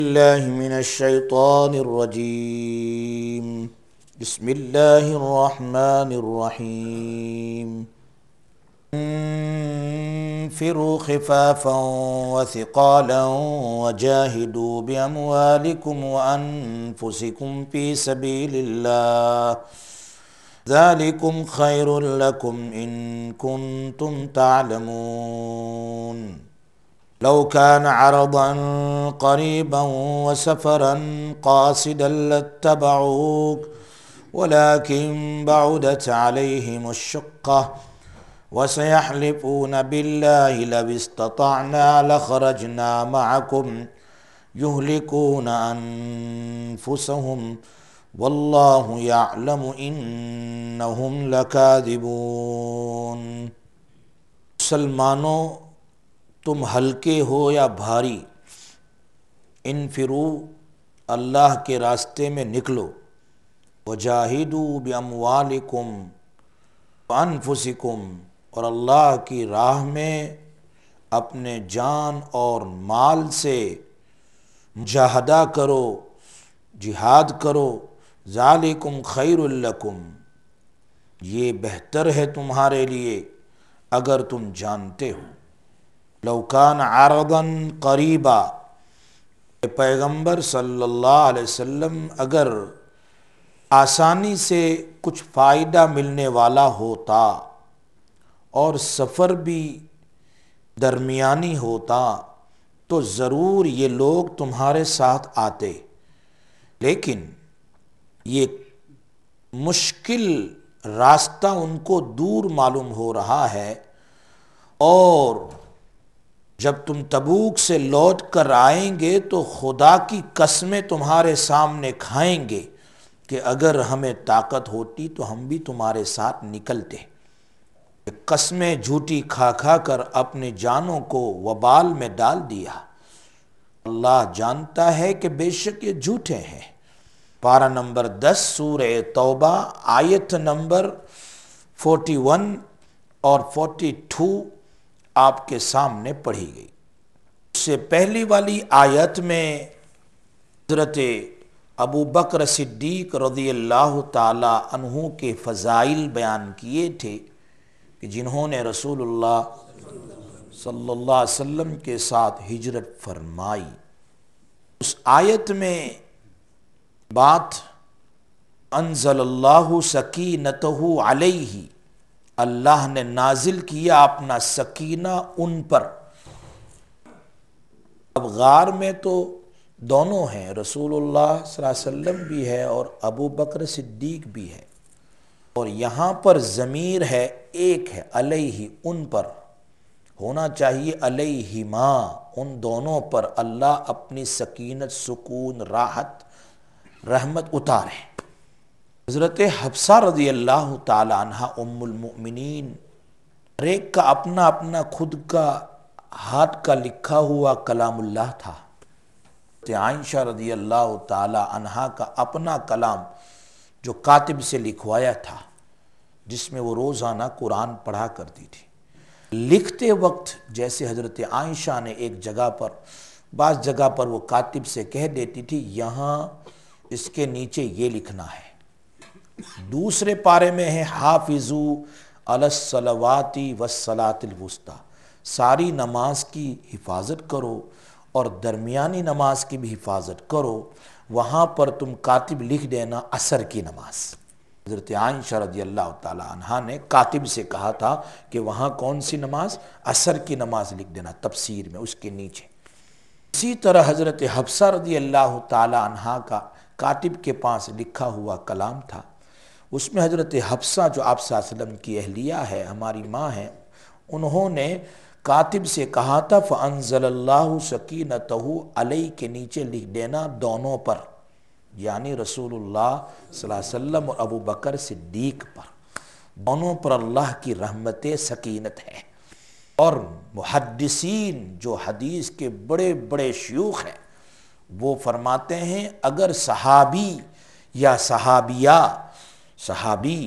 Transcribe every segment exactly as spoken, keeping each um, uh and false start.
الله من الشيطان الرجيم. بسم الله الرحمن الرحيم. انفروا خفافا وثقالا وجاهدوا بأموالكم وأنفسكم في سبيل الله ذلكم خير لكم إن كنتم تعلمون. لو كان عرضا قريبا وسفرا قاصدا لاتبعوك ولكن بعدت عليهم الشقة وسيحلفون بالله لو استطعنا لخرجنا معكم يهلكون أنفسهم والله يعلم إنهم لكاذبون. مسلمانوں، تم ہلکے ہو یا بھاری، انفرو اللہ کے راستے میں نکلو، وجاہدوا باموالکم وانفسکم، اور اللہ کی راہ میں اپنے جان اور مال سے مجاہدہ کرو، جہاد کرو. ذالکم خیر لکم، یہ بہتر ہے تمہارے لیے اگر تم جانتے ہو. لو کان عرضا قریبا، پیغمبر صلی اللہ علیہ وسلم اگر آسانی سے کچھ فائدہ ملنے والا ہوتا اور سفر بھی درمیانی ہوتا تو ضرور یہ لوگ تمہارے ساتھ آتے، لیکن یہ مشکل راستہ ان کو دور معلوم ہو رہا ہے، اور جب تم تبوک سے لوٹ کر آئیں گے تو خدا کی قسمیں تمہارے سامنے کھائیں گے کہ اگر ہمیں طاقت ہوتی تو ہم بھی تمہارے ساتھ نکلتے. قسمیں جھوٹی کھا کھا کر اپنی جانوں کو وبال میں ڈال دیا. اللہ جانتا ہے کہ بے شک یہ جھوٹے ہیں. پارہ نمبر دس سورہ توبہ آیت نمبر فورٹی ون اور فورٹی ٹو آپ کے سامنے پڑھی گئی. اس سے پہلی والی آیت میں حضرت ابو بکر صدیق رضی اللہ تعالی عنہ کے فضائل بیان کیے تھے کہ جنہوں نے رسول اللہ صلی اللہ علیہ وسلم کے ساتھ ہجرت فرمائی. اس آیت میں بات انزل اللہ سکینتہ علیہ، اللہ نے نازل کیا اپنا سکینہ ان پر. اب غار میں تو دونوں ہیں، رسول اللہ صلی اللہ علیہ وسلم بھی ہے اور ابو بکر صدیق بھی ہے، اور یہاں پر ضمیر ہے ایک ہے، علیہ، ان پر ہونا چاہیے علیہما، ان دونوں پر اللہ اپنی سکینت، سکون، راحت، رحمت اتارے. حضرت حفصہ رضی اللہ تعالی عنہ ام المؤمنین، ہر ایک کا اپنا اپنا خود کا ہاتھ کا لکھا ہوا کلام اللہ تھا. حضرت عائشہ رضی اللہ تعالی عنہ کا اپنا کلام جو کاتب سے لکھوایا تھا، جس میں وہ روزانہ قرآن پڑھا کرتی تھی. لکھتے وقت جیسے حضرت عائشہ نے ایک جگہ پر، بعض جگہ پر وہ کاتب سے کہہ دیتی تھی یہاں اس کے نیچے یہ لکھنا ہے. دوسرے پارے میں ہے حافظو علی الصلوات والصلاۃ الوسطی، ساری نماز کی حفاظت کرو اور درمیانی نماز کی بھی حفاظت کرو. وہاں پر تم کاتب لکھ دینا عصر کی نماز. حضرت عائشہ رضی اللہ تعالی عنہ نے کاتب سے کہا تھا کہ وہاں کون سی نماز؟ عصر کی نماز لکھ دینا تفسیر میں اس کے نیچے. اسی طرح حضرت حفصہ رضی اللہ تعالی عنہ کا کاتب کے پاس لکھا ہوا کلام تھا. اس میں حضرت حفصہ جو آپ صلی اللہ علیہ وسلم کی اہلیہ ہے، ہماری ماں ہیں، انہوں نے کاتب سے کہا تھا فَأَنزَلَ اللَّهُ سَكِينَتَهُ عَلَيْهِ کے نیچے لکھ دینا دونوں پر، یعنی رسول اللہ صلی اللہ علیہ وسلم اور ابو بکر صدیق پر، دونوں پر اللہ کی رحمت سکینت ہے. اور محدثین جو حدیث کے بڑے بڑے شیوخ ہیں وہ فرماتے ہیں اگر صحابی یا صحابیہ صحابی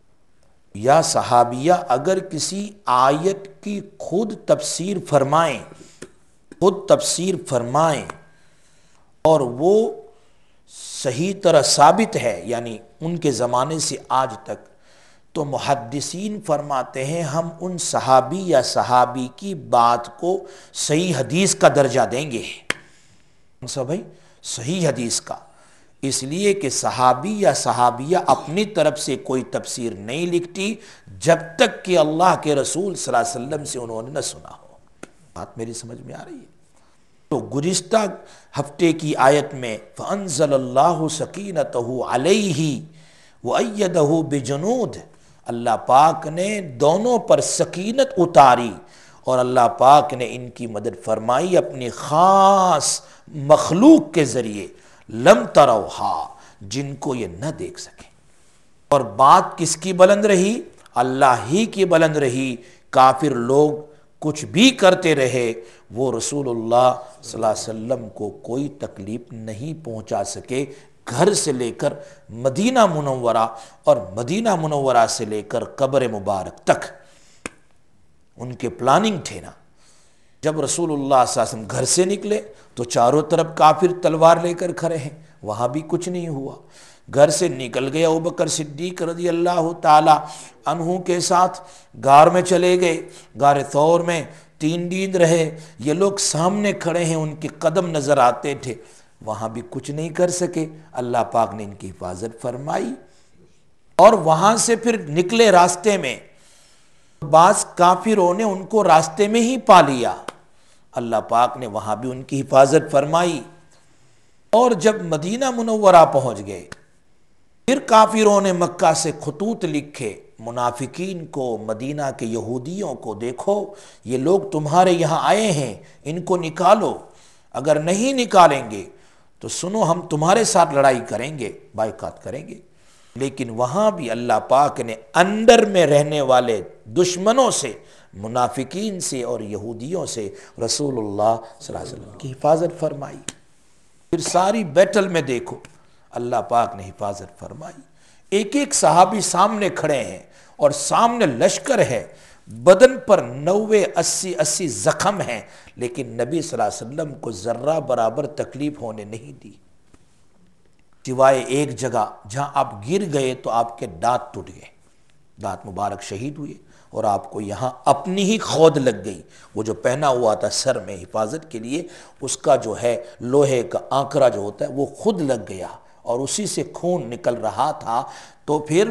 یا صحابیہ اگر کسی آیت کی خود تفسیر فرمائیں خود تفسیر فرمائیں اور وہ صحیح طرح ثابت ہے، یعنی ان کے زمانے سے آج تک، تو محدثین فرماتے ہیں ہم ان صحابی یا صحابی کی بات کو صحیح حدیث کا درجہ دیں گے۔ کون سا بھائی؟ صحیح حدیث کا، اس لیے کہ صحابی یا صحابیہ اپنی طرف سے کوئی تفسیر نہیں لکھتی جب تک کہ اللہ کے رسول صلی اللہ علیہ وسلم سے انہوں نے نہ سنا ہو۔ بات میری سمجھ میں آ رہی ہے؟ تو گزشتہ ہفتے کی آیت میں فَأَنزَلَ اللَّهُ سَكِينَتَهُ عَلَيْهِ وَأَيَّدَهُ بِجُنُودٍ، اللہ پاک نے دونوں پر سکینت اتاری اور اللہ پاک نے ان کی مدد فرمائی اپنی خاص مخلوق کے ذریعے، لم تروہا، جن کو یہ نہ دیکھ سکے۔ اور بات کس کی بلند رہی؟ اللہ ہی کی بلند رہی۔ کافر لوگ کچھ بھی کرتے رہے، وہ رسول اللہ صلی اللہ علیہ وسلم کو کوئی تکلیف نہیں پہنچا سکے، گھر سے لے کر مدینہ منورہ اور مدینہ منورہ سے لے کر قبر مبارک تک ان کے پلاننگ تھے نا۔ جب رسول اللہ صلی اللہ علیہ وسلم گھر سے نکلے تو چاروں طرف کافر تلوار لے کر کھڑے ہیں، وہاں بھی کچھ نہیں ہوا۔ گھر سے نکل گئے ابوبکر صدیق رضی اللہ تعالی عنہ کے ساتھ، غار میں چلے گئے، غار ثور میں تین دن رہے، یہ لوگ سامنے کھڑے ہیں، ان کے قدم نظر آتے تھے، وہاں بھی کچھ نہیں کر سکے، اللہ پاک نے ان کی حفاظت فرمائی۔ اور وہاں سے پھر نکلے راستے میں، بعض کافروں نے ان کو راستے میں ہی پا لیا، اللہ پاک نے وہاں بھی ان کی حفاظت فرمائی۔ اور جب مدینہ منورہ پہنچ گئے، پھر کافروں نے مکہ سے خطوط لکھے منافقین کو، مدینہ کے یہودیوں کو، دیکھو یہ لوگ تمہارے یہاں آئے ہیں، ان کو نکالو، اگر نہیں نکالیں گے تو سنو ہم تمہارے ساتھ لڑائی کریں گے، بائیکاٹ کریں گے۔ لیکن وہاں بھی اللہ پاک نے اندر میں رہنے والے دشمنوں سے، منافقین سے اور یہودیوں سے رسول اللہ صلی اللہ علیہ وسلم کی حفاظت فرمائی۔ پھر ساری بیٹل میں دیکھو اللہ پاک نے حفاظت فرمائی۔ ایک ایک صحابی سامنے کھڑے ہیں اور سامنے لشکر ہے، بدن پر نوے اسی اسی زخم ہیں، لیکن نبی صلی اللہ علیہ وسلم کو ذرہ برابر تکلیف ہونے نہیں دی، سوائے ایک جگہ جہاں آپ گر گئے تو آپ کے دانت ٹوٹ گئے، دانت مبارک شہید ہوئے، اور آپ کو یہاں اپنی ہی خود لگ گئی، وہ جو پہنا ہوا تھا سر میں حفاظت کے لیے، اس کا جو ہے لوہے کا آنکڑا جو ہوتا ہے وہ خود لگ گیا اور اسی سے خون نکل رہا تھا۔ تو پھر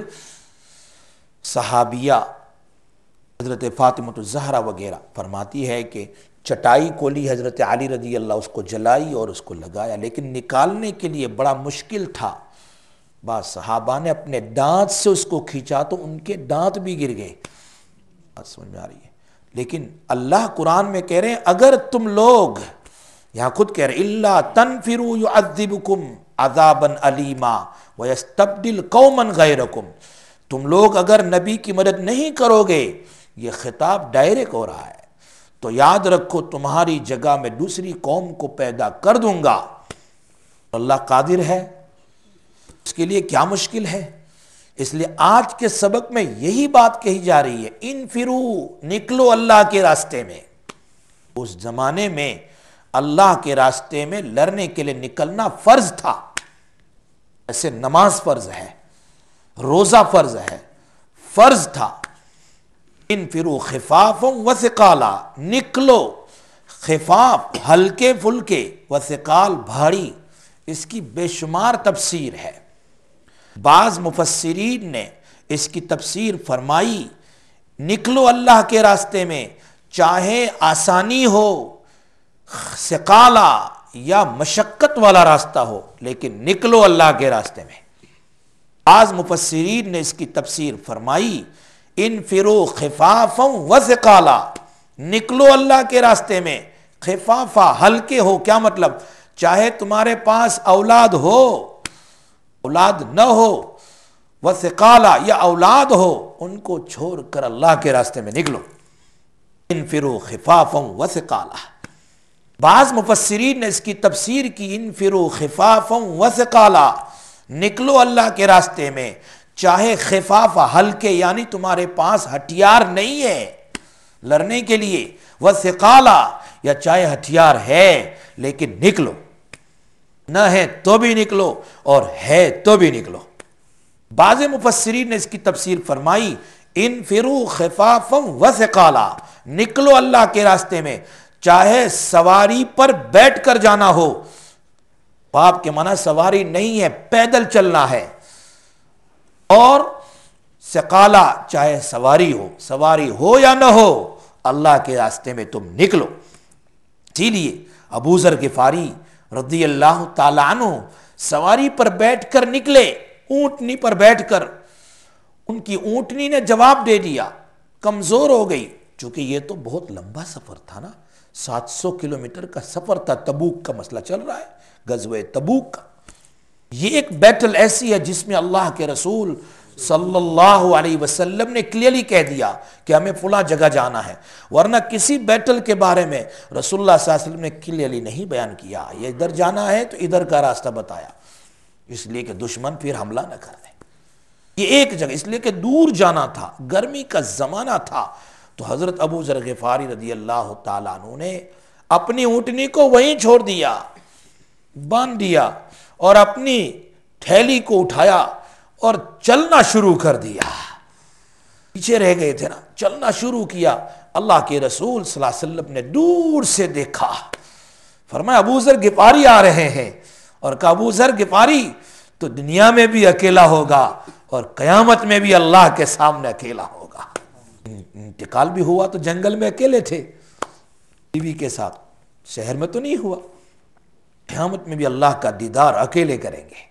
صحابیہ حضرت فاطمہ الزہرا وغیرہ فرماتی ہے کہ چٹائی کو لی حضرت علی رضی اللہ، اس کو جلائی اور اس کو لگایا، لیکن نکالنے کے لیے بڑا مشکل تھا۔ بعض صحابہ نے اپنے دانت سے اس کو کھینچا تو ان کے دانت بھی گر گئے، بات سمجھ میں آ رہی ہے۔ لیکن اللہ قرآن میں کہہ رہے ہیں اگر تم لوگ، یہاں خود کہہ رہے الا تنفروا يعذبكم عذابا علیما ويستبدل قوما غیرکم، تم لوگ اگر نبی کی مدد نہیں کرو گے، یہ خطاب ڈائریکٹ ہو رہا ہے، تو یاد رکھو تمہاری جگہ میں دوسری قوم کو پیدا کر دوں گا۔ اللہ قادر ہے، اس کے لیے کیا مشکل ہے؟ اس لیے آج کے سبق میں یہی بات کہی جا رہی ہے، انفرو، نکلو اللہ کے راستے میں۔ اس زمانے میں اللہ کے راستے میں لڑنے کے لیے نکلنا فرض تھا، ایسے نماز فرض ہے، روزہ فرض ہے، فرض تھا۔ انفرو خفافا وثقالا، نکلو، خفاف ہلکے پھلکے، وثقال بھاری، اس کی بے شمار تفسیر ہے۔ بعض مفسرین نے اس کی تفسیر فرمائی، نکلو اللہ کے راستے میں، چاہے آسانی ہو، ثقالا یا مشقت والا راستہ ہو، لیکن نکلو اللہ کے راستے میں۔ بعض مفسرین نے اس کی تفسیر فرمائی، انفرو خفافا وثقالا، نکلو اللہ کے راستے میں، خفافا ہلکے ہو، کیا مطلب؟ چاہے تمہارے پاس اولاد ہو، اولاد نہ ہو، وثقالا یا اولاد ہو، ان کو چھوڑ کر اللہ کے راستے میں نکلو، انفرو خفافا وثقالا۔ بعض مفسرین نے اس کی تفسیر کی، انفرو خفافا وثقالا، نکلو اللہ کے راستے میں، چاہے خفافا ہلکے، یعنی تمہارے پاس ہتھیار نہیں ہے لڑنے کے لیے، وثقالا یا چاہے ہتھیار ہے لیکن نکلو، نہ ہے تو بھی نکلو اور ہے تو بھی نکلو۔ بعض مفسرین نے اس کی تفسیر فرمائی انفروا خفافا وثقالا، نکلو اللہ کے راستے میں چاہے سواری پر بیٹھ کر جانا ہو۔ باپ کے معنی سواری نہیں ہے، پیدل چلنا ہے، اور ثقالا چاہے سواری ہو، سواری ہو یا نہ ہو اللہ کے راستے میں تم نکلو۔ اسی لیے ابو ذر غفاری رضی اللہ تعالیٰ عنہ سواری پر بیٹھ کر نکلے، اونٹنی پر بیٹھ کر۔ ان کی اونٹنی نے جواب دے دیا، کمزور ہو گئی، چونکہ یہ تو بہت لمبا سفر تھا نا، سات سو کلومیٹر کا سفر تھا، تبوک کا مسئلہ چل رہا ہے، غزوہ تبوک کا۔ یہ ایک بیٹل ایسی ہے جس میں اللہ کے رسول صلی اللہ علیہ وسلم نے کلیئرلی کہہ دیا کہ ہمیں فلاں جگہ جانا ہے، ورنہ کسی بیٹل کے بارے میں رسول اللہ صلی اللہ علیہ وسلم نے کلیئرلی نہیں بیان کیا، یہ ادھر جانا ہے تو ادھر کا راستہ بتایا، اس لیے کہ دشمن پھر حملہ نہ کر دے۔ یہ ایک جگہ، اس لیے کہ دور جانا تھا، گرمی کا زمانہ تھا، تو حضرت ابو ذر غفاری رضی اللہ تعالیٰ عنہ نے اپنی اونٹنی کو وہیں چھوڑ دیا، باندھ دیا، اور اپنی تھیلی کو اٹھایا اور چلنا شروع کر دیا۔ پیچھے رہ گئے تھے نا، چلنا شروع کیا۔ اللہ کے رسول صلی اللہ علیہ وسلم نے دور سے دیکھا، فرمایا ابو ذر غفاری آ رہے ہیں، اور کہا ابو ذر غفاری تو دنیا میں بھی اکیلا ہوگا اور قیامت میں بھی اللہ کے سامنے اکیلا ہوگا۔ انتقال بھی ہوا تو جنگل میں اکیلے تھے بیوی کے ساتھ، شہر میں تو نہیں ہوا، قیامت میں بھی اللہ کا دیدار اکیلے کریں گے۔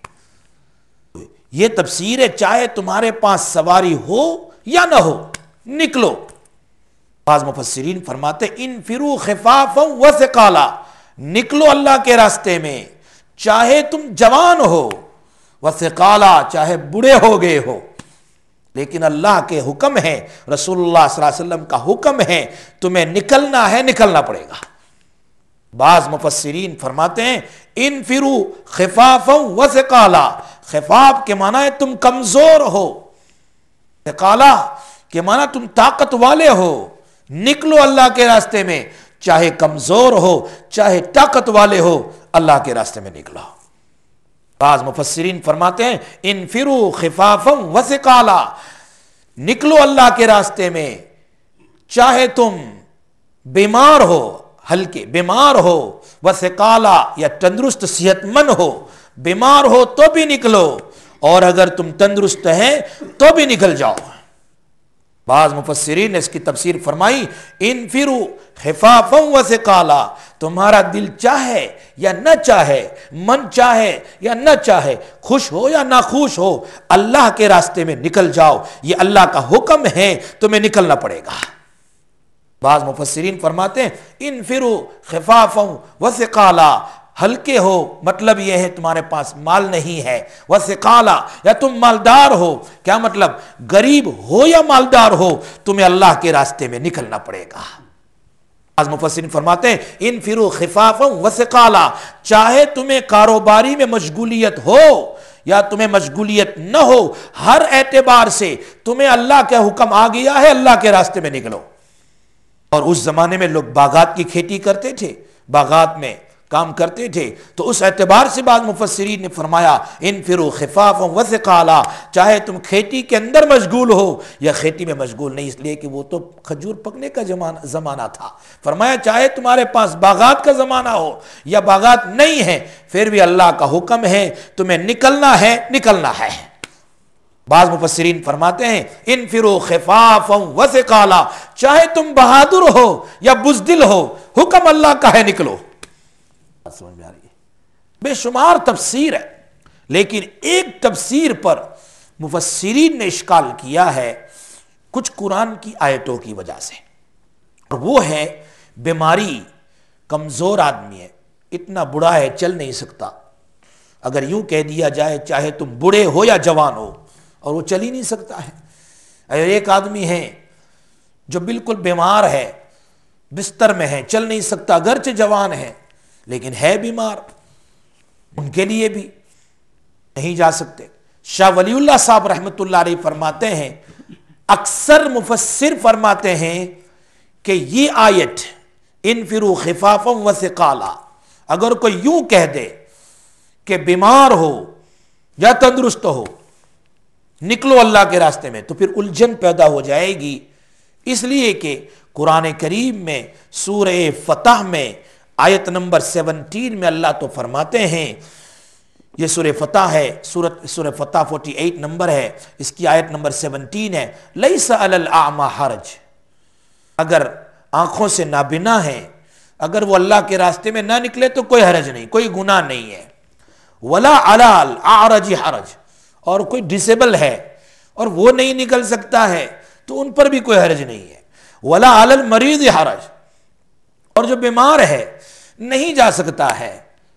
یہ تفسیر ہے، چاہے تمہارے پاس سواری ہو یا نہ ہو نکلو۔ بعض مفسرین فرماتے انفروا خفافا وثقالا، نکلو اللہ کے راستے میں چاہے تم جوان ہو، وثقالا چاہے بوڑھے ہو گئے ہو، لیکن اللہ کے حکم ہے، رسول اللہ صلی اللہ علیہ وسلم کا حکم ہے، تمہیں نکلنا ہے، نکلنا پڑے گا۔ بعض مفسرین فرماتے ہیں انفروا خفافا وثقالا، خفاف کے معنی ہے تم کمزور ہو، ثقالا کے معنی تم طاقت والے ہو، نکلو اللہ کے راستے میں، چاہے کمزور ہو چاہے طاقت والے ہو، اللہ کے راستے میں نکلو۔ بعض مفسرین فرماتے ہیں انفروا خفافا وثقالا، نکلو اللہ کے راستے میں چاہے تم بیمار ہو، ہلکے بیمار ہو، وثقالا یا تندرست صحت مند ہو، بیمار ہو تو بھی نکلو، اور اگر تم تندرست ہیں تو بھی نکل جاؤ۔ بعض مفسرین نے اس کی تفسیر فرمائی انفروا خفافا وثقالا، تمہارا دل چاہے یا نہ چاہے، من چاہے یا نہ چاہے، خوش ہو یا نہ خوش ہو، اللہ کے راستے میں نکل جاؤ، یہ اللہ کا حکم ہے، تمہیں نکلنا پڑے گا۔ بعض مفسرین فرماتے ہیں انفروا خفافا وثقالا، ہلکے ہو مطلب یہ ہے تمہارے پاس مال نہیں ہے، وثقالا یا تم مالدار ہو، کیا مطلب غریب ہو یا مالدار ہو، تمہیں اللہ کے راستے میں نکلنا پڑے گا۔ بعض مفسرین فرماتے ہیں انفروا خفافا وثقالا، چاہے تمہیں کاروباری میں مشغولیت ہو یا تمہیں مشغولیت نہ ہو، ہر اعتبار سے تمہیں اللہ کا حکم آ گیا ہے، اللہ کے راستے میں نکلو۔ اور اس زمانے میں لوگ باغات کی کھیتی کرتے تھے، باغات میں کام کرتے تھے، تو اس اعتبار سے بعض مفسرین نے فرمایا انفروا خفافا وثقالا، چاہے تم کھیتی کے اندر مشغول ہو یا کھیتی میں مشغول نہیں، اس لیے کہ وہ تو کھجور پکنے کا زمانہ تھا، فرمایا چاہے تمہارے پاس باغات کا زمانہ ہو یا باغات نہیں ہے، پھر بھی اللہ کا حکم ہے، تمہیں نکلنا ہے، نکلنا ہے۔ بعض مفسرین فرماتے ہیں انفروا خفافا وثقالا، چاہے تم بہادر ہو یا بزدل ہو، حکم اللہ کا ہے، نکلو۔ سمجھ میں آ رہی ہے؟ بے شمار تفسیر ہے، لیکن ایک تفسیر پر مفسرین نے اشکال کیا ہے کچھ قرآن کی آیتوں کی وجہ سے، اور وہ ہے بیماری، کمزور آدمی ہے، اتنا بڑا ہے چل نہیں سکتا۔ اگر یوں کہہ دیا جائے چاہے تم بوڑھے ہو یا جوان ہو، اور وہ چل ہی نہیں سکتا ہے۔ اگر ایک آدمی ہے جو بالکل بیمار ہے، بستر میں ہے، چل نہیں سکتا، اگرچہ جوان ہے لیکن ہے بیمار، ان کے لیے بھی نہیں جا سکتے۔ شاہ ولی اللہ صاحب رحمۃ اللہ علیہ فرماتے ہیں، اکثر مفسر فرماتے ہیں کہ یہ آیت انفروا خفافا وثقالا، اگر کوئی یوں کہہ دے کہ بیمار ہو یا تندرست ہو نکلو اللہ کے راستے میں، تو پھر الجھن پیدا ہو جائے گی. اس لیے کہ قرآن کریم میں سورہ فتح میں آیت نمبر سیونٹین میں اللہ تو فرماتے ہیں، یہ سورہ فتح ہے، سورت سورہ فتح فورٹی ایٹ نمبر ہے، اس کی آیت نمبر سیونٹین ہے، لیس علی الاعمی حرج، اگر آنکھوں سے نابینا ہے اگر وہ اللہ کے راستے میں نہ نکلے تو کوئی حرج نہیں، کوئی گناہ نہیں ہے. ولا علی الاعرج حرج، اور کوئی ڈسیبل ہے اور وہ نہیں نکل سکتا ہے تو ان پر بھی کوئی حرج نہیں ہے. ولا علی المریض حرج، اور جو بیمار ہے نہیں جا سکتا ہے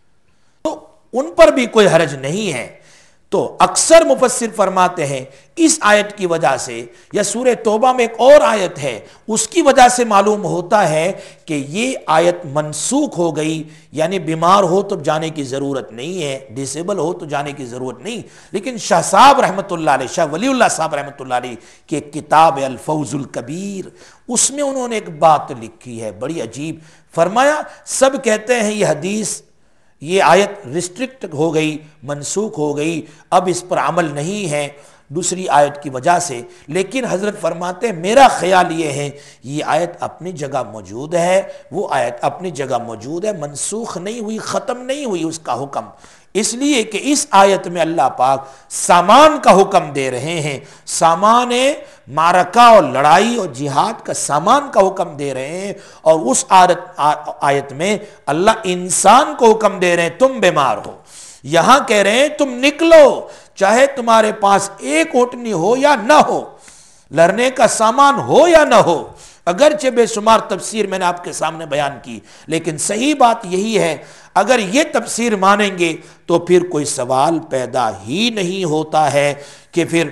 تو ان پر بھی کوئی حرج نہیں ہے. تو اکثر مفسر فرماتے ہیں اس آیت کی وجہ سے، یا سورہ توبہ میں ایک اور آیت ہے اس کی وجہ سے معلوم ہوتا ہے کہ یہ آیت منسوخ ہو گئی، یعنی بیمار ہو تو جانے کی ضرورت نہیں ہے، ڈسیبل ہو تو جانے کی ضرورت نہیں. لیکن شاہ صاحب رحمۃ اللہ علیہ، شاہ ولی اللہ صاحب رحمۃ اللہ علیہ کی ایک کتاب ہے الفوز الکبیر، اس میں انہوں نے ایک بات لکھی ہے بڑی عجیب. فرمایا سب کہتے ہیں یہ حدیث، یہ آیت ریسٹرکٹ ہو گئی، منسوخ ہو گئی، اب اس پر عمل نہیں ہے دوسری آیت کی وجہ سے. لیکن حضرت فرماتے ہیں میرا خیال یہ ہے یہ آیت اپنی جگہ موجود ہے، وہ آیت اپنی جگہ موجود ہے، منسوخ نہیں ہوئی، ختم نہیں ہوئی اس کا حکم. اس لیے کہ اس آیت میں اللہ پاک سامان کا حکم دے رہے ہیں، سامان معرکہ اور لڑائی اور جہاد کا سامان کا حکم دے رہے ہیں. اور اس آیت میں اللہ انسان کو حکم دے رہے ہیں تم بیمار ہو، یہاں کہہ رہے ہیں تم نکلو، چاہے تمہارے پاس ایک اونٹنی ہو یا نہ ہو، لڑنے کا سامان ہو یا نہ ہو. اگرچہ بے شمار تفسیر میں نے آپ کے سامنے بیان کی، لیکن صحیح بات یہی ہے اگر یہ تفسیر مانیں گے تو پھر کوئی سوال پیدا ہی نہیں ہوتا ہے کہ پھر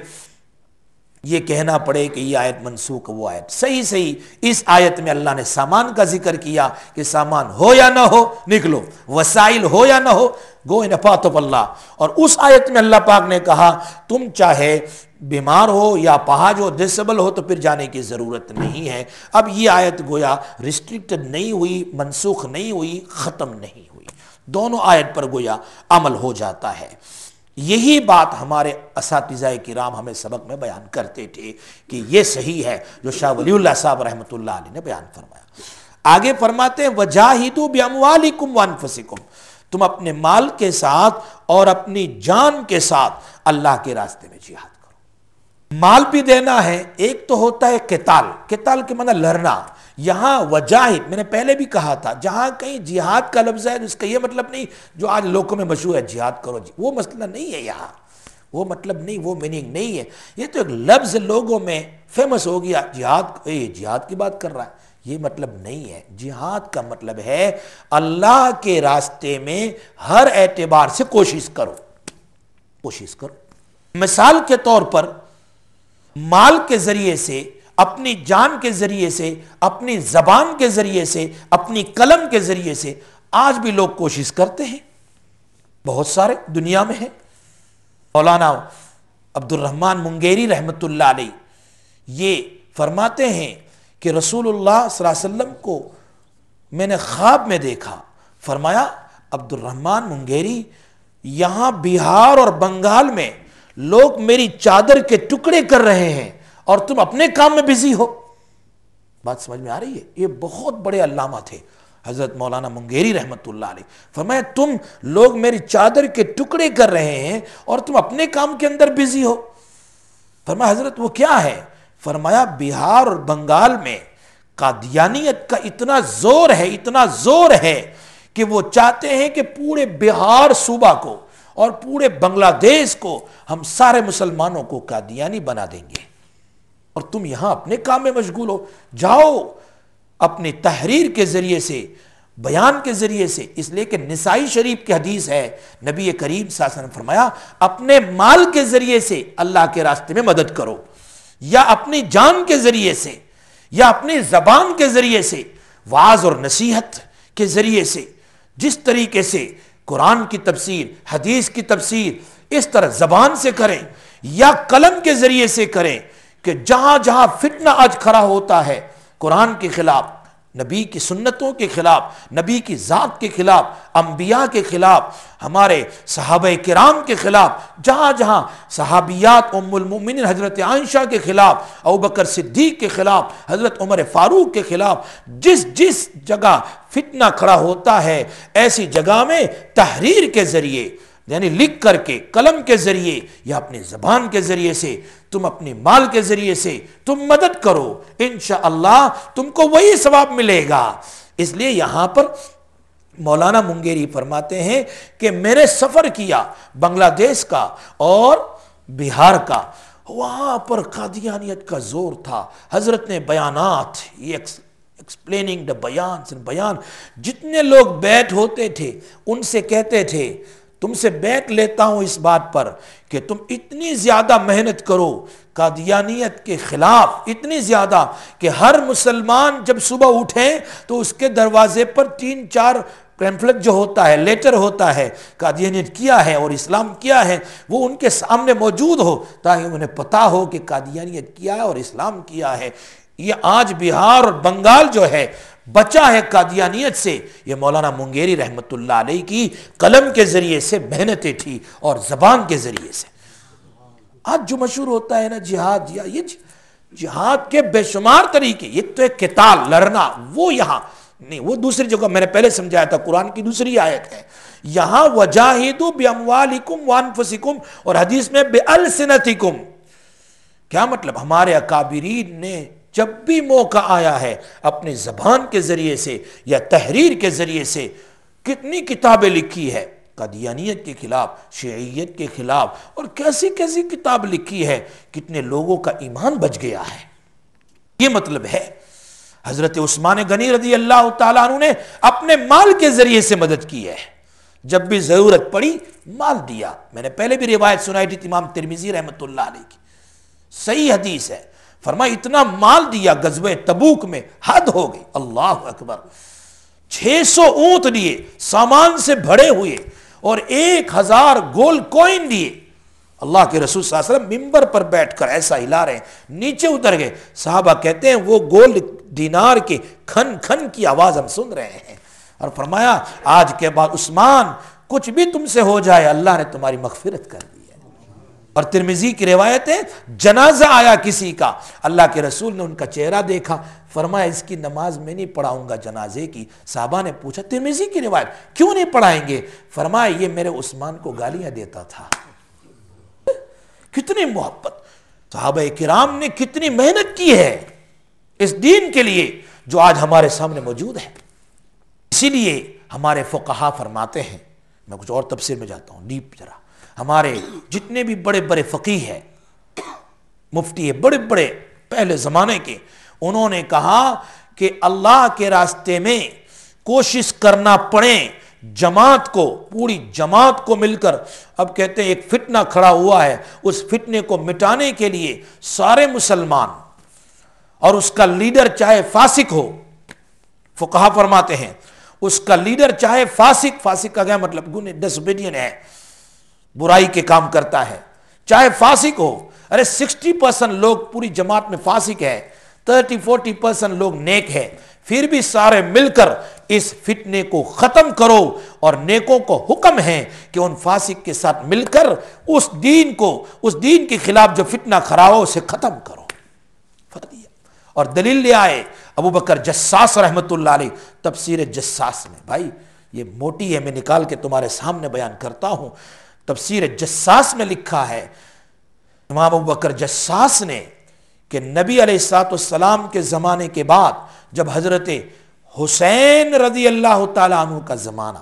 یہ کہنا پڑے کہ یہ آیت منسوخ، وہ آیت صحیح. صحیح اس آیت میں اللہ نے سامان کا ذکر کیا کہ سامان ہو یا نہ ہو نکلو، وسائل ہو یا نہ ہو گو ان پاتھ آف اللہ. اور اس آیت میں اللہ پاک نے کہا تم چاہے بیمار ہو یا پہاج ہو، ڈسیبل ہو تو پھر جانے کی ضرورت نہیں ہے. اب یہ آیت گویا ریسٹرکٹڈ نہیں ہوئی، منسوخ نہیں ہوئی، ختم نہیں ہوئی، دونوں آیت پر گویا عمل ہو جاتا ہے. یہی بات ہمارے اساتذہ کرام ہمیں سبق میں بیان کرتے تھے کہ یہ صحیح ہے جو شاہ ولی اللہ صاحب رحمۃ اللہ علیہ نے بیان فرمایا. آگے فرماتے ہیں وجاہدوا باموالکم وانفسکم، تم اپنے مال کے ساتھ اور اپنی جان کے ساتھ اللہ کے راستے میں جہاد کرو. مال بھی دینا ہے، ایک تو ہوتا ہے قتال، قتال کے معنی لڑنا. یہاں وجاہد میں نے پہلے بھی کہا تھا، جہاں کہیں جہاد کا لفظ ہے اس کا یہ مطلب نہیں جو آج لوگوں میں مشہور ہے جہاد کرو، جی وہ مسئلہ نہیں ہے، یہاں وہ مطلب نہیں، وہ میننگ نہیں ہے. یہ تو ایک لفظ لوگوں میں فیمس ہو گیا، جہاد، یہ جہاد کی بات کر رہا ہے، یہ مطلب نہیں ہے. جہاد کا مطلب ہے اللہ کے راستے میں ہر اعتبار سے کوشش کرو، کوشش کرو. مثال کے طور پر مال کے ذریعے سے، اپنی جان کے ذریعے سے، اپنی زبان کے ذریعے سے، اپنی قلم کے ذریعے سے آج بھی لوگ کوشش کرتے ہیں، بہت سارے دنیا میں ہیں. مولانا عبد الرحمن منگیری رحمۃ اللہ علیہ یہ فرماتے ہیں کہ رسول اللہ صلی اللہ علیہ وسلم کو میں نے خواب میں دیکھا. فرمایا عبد الرحمن منگیری، یہاں بہار اور بنگال میں لوگ میری چادر کے ٹکڑے کر رہے ہیں اور تم اپنے کام میں بزی ہو. بات سمجھ میں آ رہی ہے؟ یہ بہت بڑے علامہ تھے حضرت مولانا منگیری رحمۃ اللہ علیہ. فرمایا تم لوگ میری چادر کے ٹکڑے کر رہے ہیں اور تم اپنے کام کے اندر بزی ہو. فرمایا حضرت وہ کیا ہے؟ فرمایا بہار اور بنگال میں قادیانیت کا اتنا زور ہے، اتنا زور ہے کہ وہ چاہتے ہیں کہ پورے بہار صوبہ کو اور پورے بنگلہ دیش کو ہم سارے مسلمانوں کو قادیانی بنا دیں گے اور تم یہاں اپنے کام میں مشغول ہو. جاؤ اپنی تحریر کے ذریعے سے، بیان کے ذریعے سے، اس لیے کہ نسائی شریف کی حدیث ہے، نبی کریم صلی اللہ علیہ وسلم نے فرمایا اپنے مال کے ذریعے سے اللہ کے راستے میں مدد کرو، یا اپنی جان کے ذریعے سے، یا اپنی زبان کے ذریعے سے، وعظ اور نصیحت کے ذریعے سے. جس طریقے سے قرآن کی تفسیر، حدیث کی تفسیر اس طرح زبان سے کریں یا قلم کے ذریعے سے کریں کہ جہاں جہاں فتنہ آج کھڑا ہوتا ہے قرآن کے خلاف، نبی کی سنتوں کے خلاف، نبی کی ذات کے خلاف، انبیاء کے خلاف، ہمارے صحابہ کرام کے خلاف، جہاں جہاں صحابیات ام المؤمنین حضرت عائشہ کے خلاف، ابوبکر صدیق کے خلاف، حضرت عمر فاروق کے خلاف جس جس جگہ فتنہ کھڑا ہوتا ہے، ایسی جگہ میں تحریر کے ذریعے، یعنی لکھ کر کے قلم کے ذریعے یا اپنی زبان کے ذریعے سے، تم اپنی مال کے ذریعے سے تم مدد کرو، انشاءاللہ تم کو وہی ثواب ملے گا۔ اس لیے یہاں پر مولانا منگیری فرماتے ہیں کہ میں نے سفر کیا بنگلہ دیش کا اور بہار کا، وہاں پر قادیانیت کا زور تھا۔ حضرت نے بیانات، یہ ایکسپلیننگ دا بیان بیان جتنے لوگ بیٹھ ہوتے تھے ان سے کہتے تھے تم سے بیٹھ لیتا ہوں اس بات پر کہ تم اتنی زیادہ محنت کرو قادیانیت کے خلاف، اتنی زیادہ کہ ہر مسلمان جب صبح اٹھیں تو اس کے دروازے پر تین چار پیمفلٹ جو ہوتا ہے، لیٹر ہوتا ہے، قادیانیت کیا ہے اور اسلام کیا ہے، وہ ان کے سامنے موجود ہو تاکہ انہیں پتا ہو کہ قادیانیت کیا ہے اور اسلام کیا ہے۔ یہ آج بہار اور بنگال جو ہے بچا ہے قادیانیت سے، یہ مولانا منگیری رحمت اللہ علیہ کی قلم کے ذریعے سے محنتیں تھی اور زبان کے ذریعے سے۔ آج جو مشہور ہوتا ہے نا جہاد، یا یہ جہاد کے بے شمار طریقے، یہ تو ایک قتال لڑنا، وہ یہاں نہیں، وہ دوسری جگہ میں نے پہلے سمجھایا تھا، قرآن کی دوسری آیت ہے۔ یہاں وجاہدوا باموالکم وانفسکم، اور حدیث میں بالسنتکم، کیا مطلب؟ ہمارے اکابرین نے جب بھی موقع آیا ہے اپنی زبان کے ذریعے سے یا تحریر کے ذریعے سے کتنی کتابیں لکھی ہے قادیانیت کے خلاف، شیعیت کے خلاف، اور کیسی کیسی کتاب لکھی ہے، کتنے لوگوں کا ایمان بچ گیا ہے۔ یہ مطلب ہے حضرت عثمان غنی رضی اللہ تعالیٰ عنہ نے اپنے مال کے ذریعے سے مدد کی ہے، جب بھی ضرورت پڑی مال دیا۔ میں نے پہلے بھی روایت سنائی تھی امام ترمذی رحمت اللہ علیہ کی، صحیح حدیث ہے، فرمایا اتنا مال دیا غزوہ تبوک میں، حد ہو گئی، اللہ اکبر، چھ سو اونٹ دیے سامان سے بھرے ہوئے اور ایک ہزار گولڈ کوئن دیے۔ اللہ کے رسول صلی اللہ علیہ وسلم ممبر پر بیٹھ کر ایسا ہلا رہے ہیں، نیچے اتر گئے، صحابہ کہتے ہیں وہ گولڈ دینار کے کھن کھن کی آواز ہم سن رہے ہیں، اور فرمایا آج کے بعد عثمان کچھ بھی تم سے ہو جائے اللہ نے تمہاری مغفرت کر دی ہے۔ اور ترمذی کی روایت ہے جنازہ آیا کسی کا، اللہ کے رسول نے ان کا چہرہ دیکھا، فرمایا اس کی نماز میں نہیں پڑھاؤں گا جنازے کی۔ صحابہ نے پوچھا ترمذی کی روایت کیوں نہیں پڑھائیں گے؟ فرمایا یہ میرے عثمان کو گالیاں دیتا تھا۔ کتنی محبت، صحابہ کرام نے کتنی محنت کی ہے اس دین کے لیے جو آج ہمارے سامنے موجود ہے۔ اسی لیے ہمارے فقہا فرماتے ہیں، میں کچھ اور تفسیر میں جاتا ہوں ڈیپ ذرا، ہمارے جتنے بھی بڑے بڑے فقیہ ہیں، مفتی ہے، بڑے بڑے پہلے زمانے کے، انہوں نے کہا کہ اللہ کے راستے میں کوشش کرنا پڑے، جماعت کو، پوری جماعت کو مل کر، اب کہتے ہیں ایک فتنہ کھڑا ہوا ہے، اس فتنے کو مٹانے کے لیے سارے مسلمان اور اس کا لیڈر چاہے فاسق ہو، فقہا فرماتے ہیں اس کا لیڈر چاہے فاسق، فاسق کا کیا مطلب؟ گناہ، ڈسوبیڈین ہے، برائی کے کام کرتا ہے، چاہے فاسق ہو، ارے سکسٹی پرسنٹ لوگ پوری جماعت میں فاسق ہے، تھرٹی فورٹی پرسنٹ لوگ نیک ہے، پھر بھی سارے مل کر اس فتنے کو ختم کرو، اور نیکوں کو حکم ہے کہ ان فاسق کے ساتھ مل کر اس دین کو، اس دین کے خلاف جو فتنہ کھڑا ہو اسے ختم کرو۔ اور دلیل لے آئے ابو بکر جساس رحمت اللہ علیہ تفسیر جساس میں، بھائی یہ موٹی ہے، میں نکال کے تمہارے سامنے بیان کرتا ہوں، تفسیر جساس میں لکھا ہے امام ابو بکر جساس نے کہ نبی علیہ الصلوۃ والسلام کے زمانے کے بعد جب حضرت حسین رضی اللہ تعالیٰ عنہ کا زمانہ،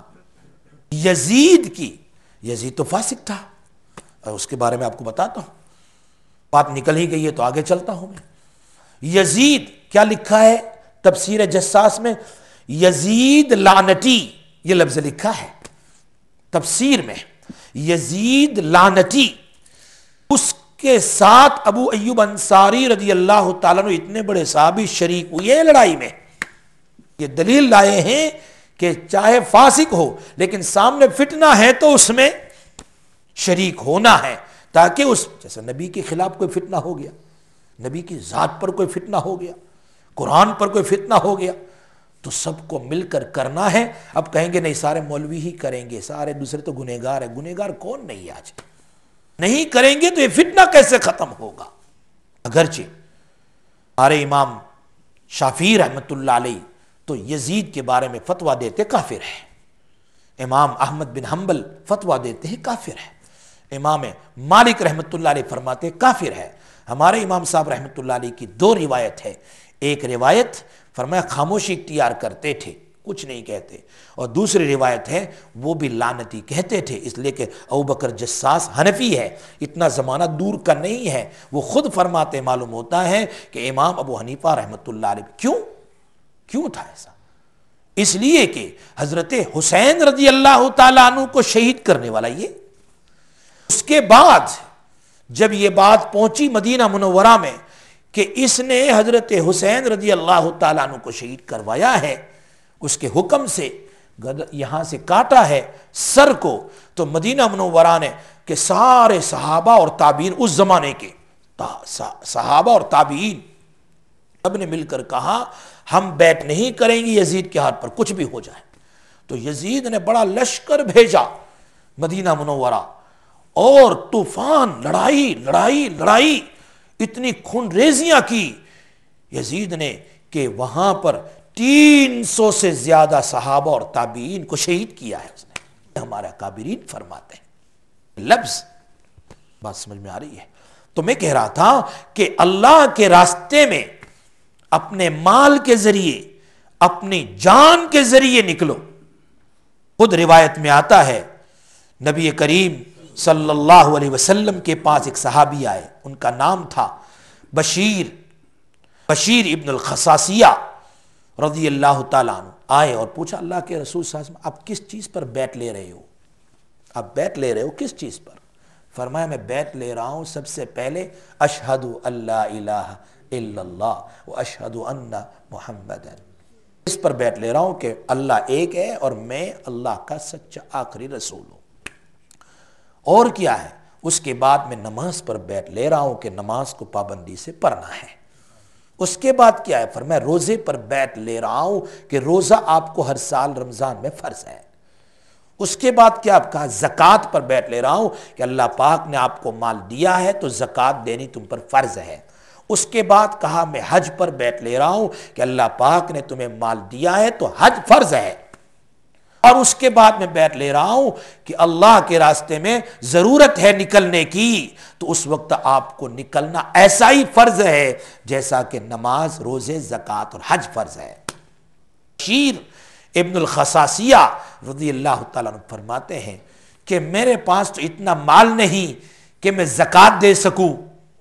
یزید کی، یزید تو فاسق تھا، اور اس کے بارے میں آپ کو بتاتا ہوں، بات نکل ہی گئی ہے تو آگے چلتا ہوں میں۔ یزید کیا لکھا ہے تفسیر جساس میں؟ یزید لعنتی، یہ لفظ لکھا ہے تفسیر میں، یزید لعنتی، اس کے ساتھ ابو ایوب انصاری رضی اللہ تعالیٰ عنہ اتنے بڑے صحابی شریک ہوئے لڑائی میں۔ یہ دلیل لائے ہیں کہ چاہے فاسق ہو لیکن سامنے فتنہ ہے تو اس میں شریک ہونا ہے، تاکہ اس جیسے نبی کے خلاف کوئی فتنہ ہو گیا، نبی کی ذات پر کوئی فتنہ ہو گیا، قرآن پر کوئی فتنہ ہو گیا، تو سب کو مل کر کرنا ہے۔ اب کہیں گے نہیں سارے مولوی ہی کریں گے، سارے دوسرے تو گنہگار ہیں۔ گنہگار کون نہیں آج؟ نہیں کریں گے تو یہ فتنہ کیسے ختم ہوگا؟ اگرچہ ہمارے امام شافعی رحمۃ اللہ علیہ تو یزید کے بارے میں فتویٰ دیتے کافر ہے، امام احمد بن حنبل فتویٰ دیتے ہیں کافر ہے، امام مالک رحمۃ اللہ علیہ فرماتے کافر ہے۔ ہمارے امام صاحب رحمۃ اللہ علیہ کی دو روایت ہے، ایک روایت فرمایا خاموشی اختیار کرتے تھے، کچھ نہیں کہتے، اور دوسری روایت ہے وہ بھی لعنتی کہتے تھے، اس لیے کہ ابوبکر جساس حنفی ہے، اتنا زمانہ دور کا نہیں ہے، وہ خود فرماتے معلوم ہوتا ہے کہ امام ابو حنیفہ رحمۃ اللہ علیہ کیوں کیوں تھا ایسا؟ اس لیے کہ حضرت حسین رضی اللہ تعالیٰ عنہ کو شہید کرنے والا یہ، اس کے بعد جب یہ بات پہنچی مدینہ منورہ میں کہ اس نے حضرت حسین رضی اللہ تعالیٰ عنہ کو شہید کروایا ہے، اس کے حکم سے یہاں سے کاٹا ہے سر کو، تو مدینہ منورہ نے کہ سارے صحابہ اور تابعین اس زمانے کے صحابہ اور تابعین سب نے مل کر کہا ہم بیعت نہیں کریں گے یزید کے ہاتھ پر کچھ بھی ہو جائے۔ تو یزید نے بڑا لشکر بھیجا مدینہ منورہ، اور طوفان، لڑائی لڑائی لڑائی اتنی خون ریزیاں کی یزید نے کہ وہاں پر تین سو سے زیادہ صحابہ اور تابعین کو شہید کیا ہے اس نے، ہمارے اکابرین فرماتے ہیں۔ لفظ بات سمجھ میں آ رہی ہے؟ تو میں کہہ رہا تھا کہ اللہ کے راستے میں اپنے مال کے ذریعے، اپنی جان کے ذریعے نکلو۔ خود روایت میں آتا ہے نبی کریم صلی اللہ علیہ وسلم کے پاس ایک صحابی آئے، ان کا نام تھا بشیر بشیر ابن الخصاصیہ رضی اللہ تعالیٰ عنہ، آئے اور پوچھا اللہ کے رسول صلی اللہ علیہ وسلم آپ کس چیز پر بیعت لے رہے ہو؟ آپ بیعت لے رہے ہو کس چیز پر؟ فرمایا میں بیعت لے رہا ہوں سب سے پہلے اشہد اللہ الہ الا اللہ و اشہد ان محمد، اس پر بیعت لے رہا ہوں کہ اللہ ایک ہے اور میں اللہ کا سچا آخری رسول ہوں۔ اور کیا ہے؟ اس کے بعد میں نماز پر بیعت لے رہا ہوں کہ نماز کو پابندی سے پڑھنا ہے۔ اس کے بعد کیا ہے؟ فرمایا روزے پر بیعت لے رہا ہوں کہ روزہ آپ کو ہر سال رمضان میں فرض ہے۔ اس کے بعد کیا آپ کہا؟ زکوٰۃ پر بیعت لے رہا ہوں کہ اللہ پاک نے آپ کو مال دیا ہے تو زکوٰۃ دینی تم پر فرض ہے۔ اس کے بعد کہا میں حج پر بیعت لے رہا ہوں کہ اللہ پاک نے تمہیں مال دیا ہے تو حج فرض ہے۔ اور اس کے بعد میں بیعت لے رہا ہوں کہ اللہ کے راستے میں ضرورت ہے نکلنے کی تو اس وقت آپ کو نکلنا ایسا ہی فرض ہے جیسا کہ نماز، روزے، زکوٰۃ اور حج فرض ہے۔ بشیر ابن الخصاصیہ رضی اللہ تعالیٰ عنہ فرماتے ہیں کہ میرے پاس تو اتنا مال نہیں کہ میں زکوٰۃ دے سکوں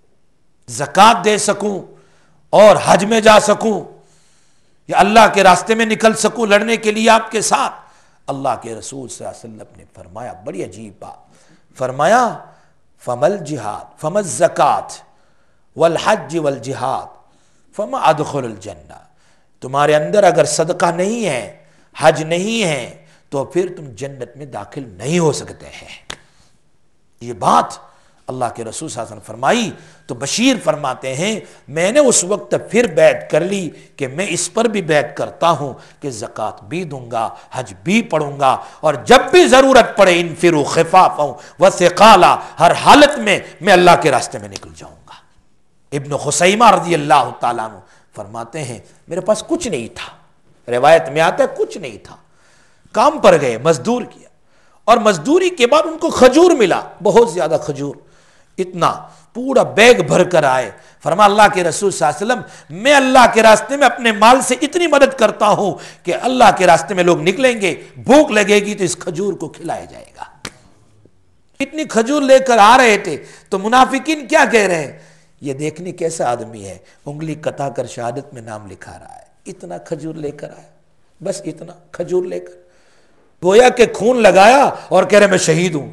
زکوٰۃ دے سکوں اور حج میں جا سکوں یا اللہ کے راستے میں نکل سکوں لڑنے کے لیے آپ کے ساتھ۔ اللہ کے رسول صلی اللہ علیہ وسلم نے فرمایا بڑی عجیب بات، فرمایا فمل جہاد فمل زکوٰۃ والحج والجہاد فما ادخل الجنہ، تمہارے اندر اگر صدقہ نہیں ہے، حج نہیں ہے تو پھر تم جنت میں داخل نہیں ہو سکتے ہیں۔ یہ بات اللہ کے رسول صلی اللہ علیہ وسلم فرمائی تو بشیر فرماتے ہیں میں نے اس وقت پھر بیعت کر لی کہ میں اس پر بھی بیعت کرتا ہوں کہ زکوٰۃ بھی دوں گا، حج بھی پڑھوں گا، اور جب بھی ضرورت پڑے انفروا خفافا وثقالا، ہر حالت میں میں اللہ کے راستے میں نکل جاؤں گا۔ ابن خثیمہ رضی اللہ تعالیٰ عنہ فرماتے ہیں میرے پاس کچھ نہیں تھا، روایت میں آتا ہے کچھ نہیں تھا، کام پر گئے، مزدور کیا، اور مزدوری کے بعد ان کو کھجور ملا، بہت زیادہ کھجور، اتنا پورا بیگ بھر کر آئے۔ فرما اللہ کے رسول صلی اللہ علیہ وسلم میں اللہ کے راستے میں اپنے مال سے اتنی مدد کرتا ہوں کہ اللہ کے راستے میں لوگ نکلیں گے، بھوک لگے گی تو اس کھجور کو کھلایا جائے گا۔ اتنی کھجور لے کر آ رہے تھے تو منافقین کیا کہہ رہے ہیں؟ یہ دیکھنے کیسا آدمی ہے، انگلی کتا کر شہادت میں نام لکھا رہا ہے، اتنا کھجور لے کر آیا، بس اتنا کھجور لے کر گویا کہ خون لگایا اور کہہ رہے میں شہید ہوں۔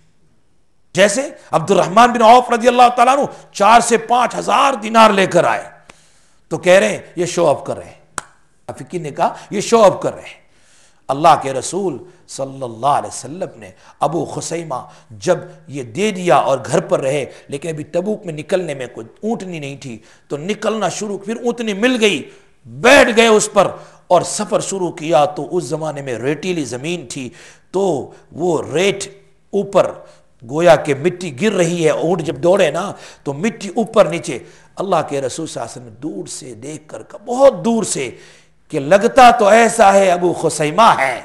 جیسے عبد الرحمن بن عوف رضی اللہ تعالیٰ عنہ چار سے پانچ ہزار دینار لے کر آئے تو کہہ رہے ہیں یہ شو آف کر رہے ہیں، فقیر نے کہا یہ شو آف کر رہے ہیں۔ اللہ کے رسول صلی اللہ علیہ وسلم نے ابو خثیمہ جب یہ دے دیا اور گھر پر رہے، لیکن ابھی تبوک میں نکلنے میں کوئی اونٹنی نہیں تھی تو نکلنا شروع، پھر اونٹنی مل گئی، بیٹھ گئے اس پر اور سفر شروع کیا تو اس زمانے میں ریتیلی زمین تھی، تو وہ ریت اوپر گویا کہ مٹی گر رہی ہے، اونٹ جب دوڑے نا تو مٹی اوپر نیچے، اللہ کے رسول صلی اللہ علیہ وسلم نے دور سے دیکھ کر کہا، بہت دور سے، کہ لگتا تو ایسا ہے ابو خثیمہ ہے۔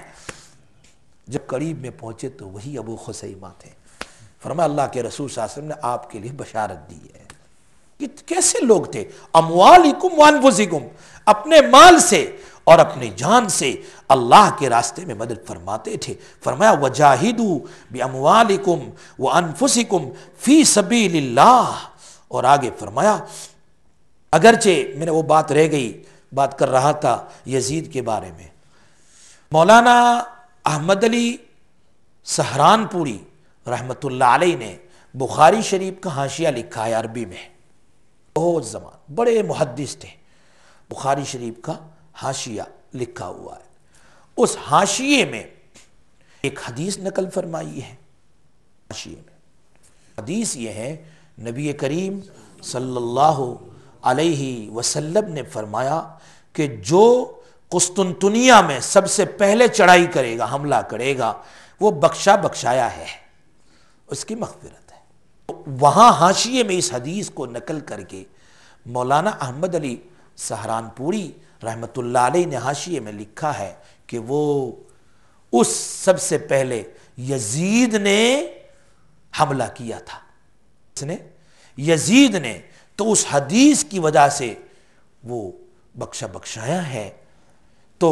جب قریب میں پہنچے تو وہی ابو خثیمہ تھے۔ فرمایا اللہ کے رسول صلی اللہ علیہ وسلم نے آپ کے لیے بشارت دی ہے۔ کیسے لوگ تھے؟ اموالکم وانفسکم، اپنے مال سے اور اپنی جان سے اللہ کے راستے میں مدد فرماتے تھے۔ فرمایا وجاہدوا باموالکم وانفسکم فی سبیل اللہ، اور آگے فرمایا اگرچہ میں نے وہ بات رہ گئی، بات کر رہا تھا یزید کے بارے میں، مولانا احمد علی سہرانپوری رحمۃ اللہ علیہ نے بخاری شریف کا حاشیہ لکھا ہے عربی میں، بہت زمان بڑے محدث تھے، بخاری شریف کا حاشیہ لکھا ہوا ہے۔ اس حاشیے میں ایک حدیث نقل فرمائی ہے۔ حاشیے میں حدیث یہ ہے، نبی کریم صلی اللہ علیہ وسلم نے فرمایا کہ جو قسطنطنیہ میں سب سے پہلے چڑھائی کرے گا، حملہ کرے گا، وہ بخشا بخشایا ہے، اس کی مغفرت ہے۔ وہاں حاشیے میں اس حدیث کو نقل کر کے مولانا احمد علی سہرانپوری رحمۃ اللہ علیہ نے حاشیے میں لکھا ہے کہ وہ اس سب سے پہلے یزید نے حملہ کیا تھا، اس نے یزید نے، تو اس حدیث کی وجہ سے وہ بخشا بخشایا ہے۔ تو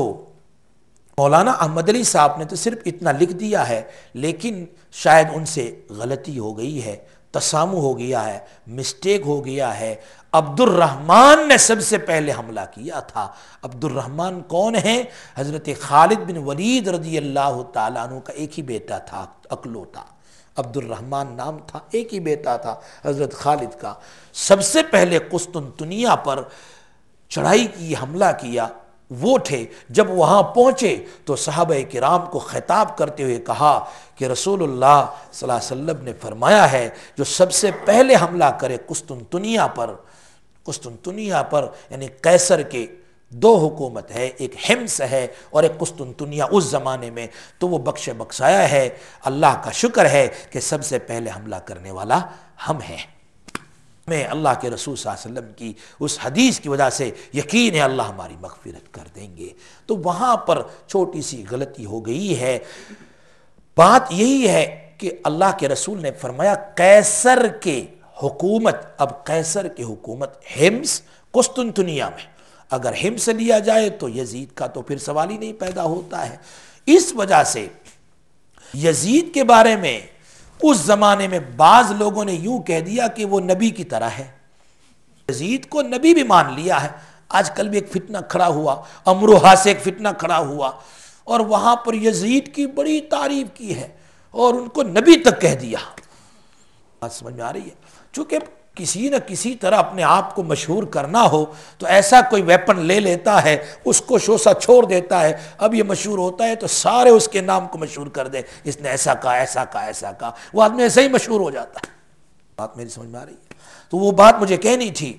مولانا احمد علی صاحب نے تو صرف اتنا لکھ دیا ہے، لیکن شاید ان سے غلطی ہو گئی ہے، تسامح ہو گیا ہے، مسٹیک ہو گیا ہے۔ عبد الرحمن نے سب سے پہلے حملہ کیا تھا۔ عبد الرحمن کون ہے؟ حضرت خالد بن ولید رضی اللہ تعالیٰ عنہ کا ایک ہی بیٹا تھا، اکلوتا عبد الرحمن نام تھا، ایک ہی بیٹا تھا حضرت خالد کا۔ سب سے پہلے قسطنطنیہ پر چڑھائی کی، حملہ کیا وہ تھے۔ جب وہاں پہنچے تو صحابہ کرام کو خطاب کرتے ہوئے کہا کہ رسول اللہ صلی اللہ علیہ وسلم نے فرمایا ہے جو سب سے پہلے حملہ کرے قسطنطنیہ پر، قسطنطنیہ پر یعنی قیصر کے دو حکومت ہے، ایک حمص ہے اور ایک قسطنطنیہ اس زمانے میں، تو وہ بخش بخشایا ہے۔ اللہ کا شکر ہے کہ سب سے پہلے حملہ کرنے والا ہم ہیں۔ میں اللہ کے رسول صلی اللہ علیہ وسلم کی اس حدیث کی وجہ سے یقین ہے اللہ ہماری مغفرت کر دیں گے۔ تو وہاں پر چھوٹی سی غلطی ہو گئی ہے۔ بات یہی ہے کہ اللہ کے رسول نے فرمایا قیصر کے حکومت، اب قیصر کی حکومت حمص قسطنطنیہ میں، اگر حمص لیا جائے تو یزید کا تو پھر سوال ہی نہیں پیدا ہوتا ہے۔ اس وجہ سے یزید کے بارے میں اس زمانے میں بعض لوگوں نے یوں کہہ دیا کہ وہ نبی کی طرح ہے، یزید کو نبی بھی مان لیا ہے۔ آج کل بھی ایک فتنہ کھڑا ہوا، امروہہ سے ایک فتنہ کھڑا ہوا، اور وہاں پر یزید کی بڑی تعریف کی ہے اور ان کو نبی تک کہہ دیا۔ بات سمجھ میں آ رہی ہے؟ چونکہ کسی نہ کسی طرح اپنے آپ کو مشہور کرنا ہو تو ایسا کوئی ویپن لے لیتا ہے، اس کو شوسا چھوڑ دیتا ہے، اب یہ مشہور ہوتا ہے تو سارے اس کے نام کو مشہور کر دیں، اس نے ایسا کہا ایسا کہا ایسا کہا، وہ آدمی ایسا ہی مشہور ہو جاتا ہے۔ بات میری سمجھ میں آ رہی ہے؟ تو وہ بات مجھے کہنی تھی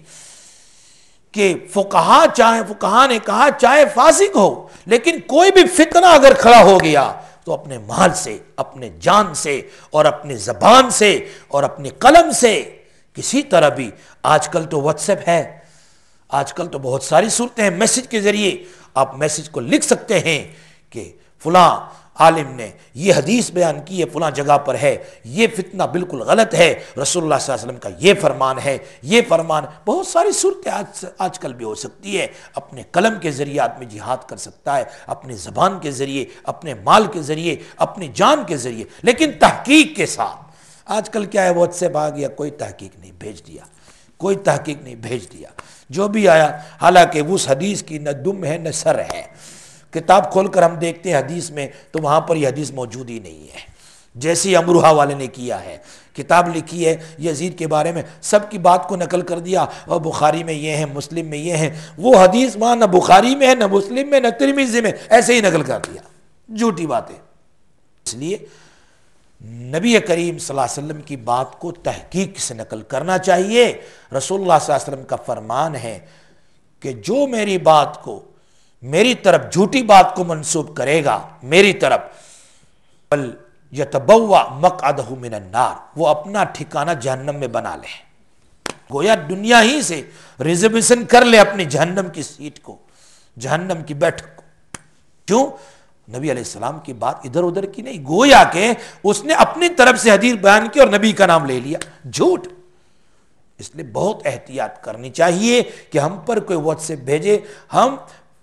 کہ فقہا چاہے فقہا نے کہا چاہے فاسق ہو، لیکن کوئی بھی فتنہ اگر کھڑا ہو گیا تو اپنے مال سے، اپنے جان سے اور اپنی زبان سے اور اپنے قلم سے کسی طرح بھی، آج کل تو واٹس ایپ ہے، آج کل تو بہت ساری صورتیں ہیں، میسج کے ذریعے آپ میسج کو لکھ سکتے ہیں کہ فلاں عالم نے یہ حدیث بیان کی ہے، فلاں جگہ پر ہے، یہ فتنہ بالکل غلط ہے، رسول اللہ صلی اللہ علیہ وسلم کا یہ فرمان ہے، یہ فرمان، بہت ساری صورتیں آج آج کل بھی ہو سکتی ہے۔ اپنے قلم کے ذریعے آدمی جہاد کر سکتا ہے، اپنی زبان کے ذریعے، اپنے مال کے ذریعے، اپنی جان کے ذریعے، لیکن تحقیق کے ساتھ۔ آج کل کیا ہے، واٹس ایپ آ گیا، کوئی تحقیق نہیں، بھیج دیا، کوئی تحقیق نہیں، بھیج دیا جو بھی آیا، حالانکہ اس حدیث کی نہ دم ہے نہ سر ہے۔ کتاب کھول کر ہم دیکھتے ہیں حدیث میں تو وہاں پر یہ حدیث موجود ہی نہیں ہے، جیسے امروہہ والے نے کیا ہے، کتاب لکھی ہے یزید کے بارے میں، سب کی بات کو نقل کر دیا، اور بخاری میں یہ ہے، مسلم میں یہ ہے، وہ حدیث وہاں نہ بخاری میں ہے نہ مسلم میں نہ ترمذی میں، ایسے ہی نقل کر دیا، جھوٹی باتیں۔ اس لیے نبی کریم صلی اللہ علیہ وسلم کی بات کو تحقیق سے نقل کرنا چاہیے۔ رسول اللہ صلی اللہ علیہ وسلم کا فرمان ہے کہ جو میری بات کو میری طرف جھوٹی بات کو منسوب کرے گا میری طرف، بل یتبوا مقعدہ من النار، وہ اپنا ٹھکانہ جہنم میں بنا لے، گویا دنیا ہی سے ریزرویشن کر لے اپنی جہنم کی سیٹ کو، جہنم کی بیٹھک کو۔ کیوں؟ نبی علیہ السلام کی بات ادھر ادھر کی نہیں، گویا کہ اس نے اپنی طرف سے حدیث بیان کی اور نبی کا نام لے لیا، جھوٹ۔ اس لیے بہت احتیاط کرنی چاہیے کہ ہم پر کوئی واٹس ایپ بھیجے، ہم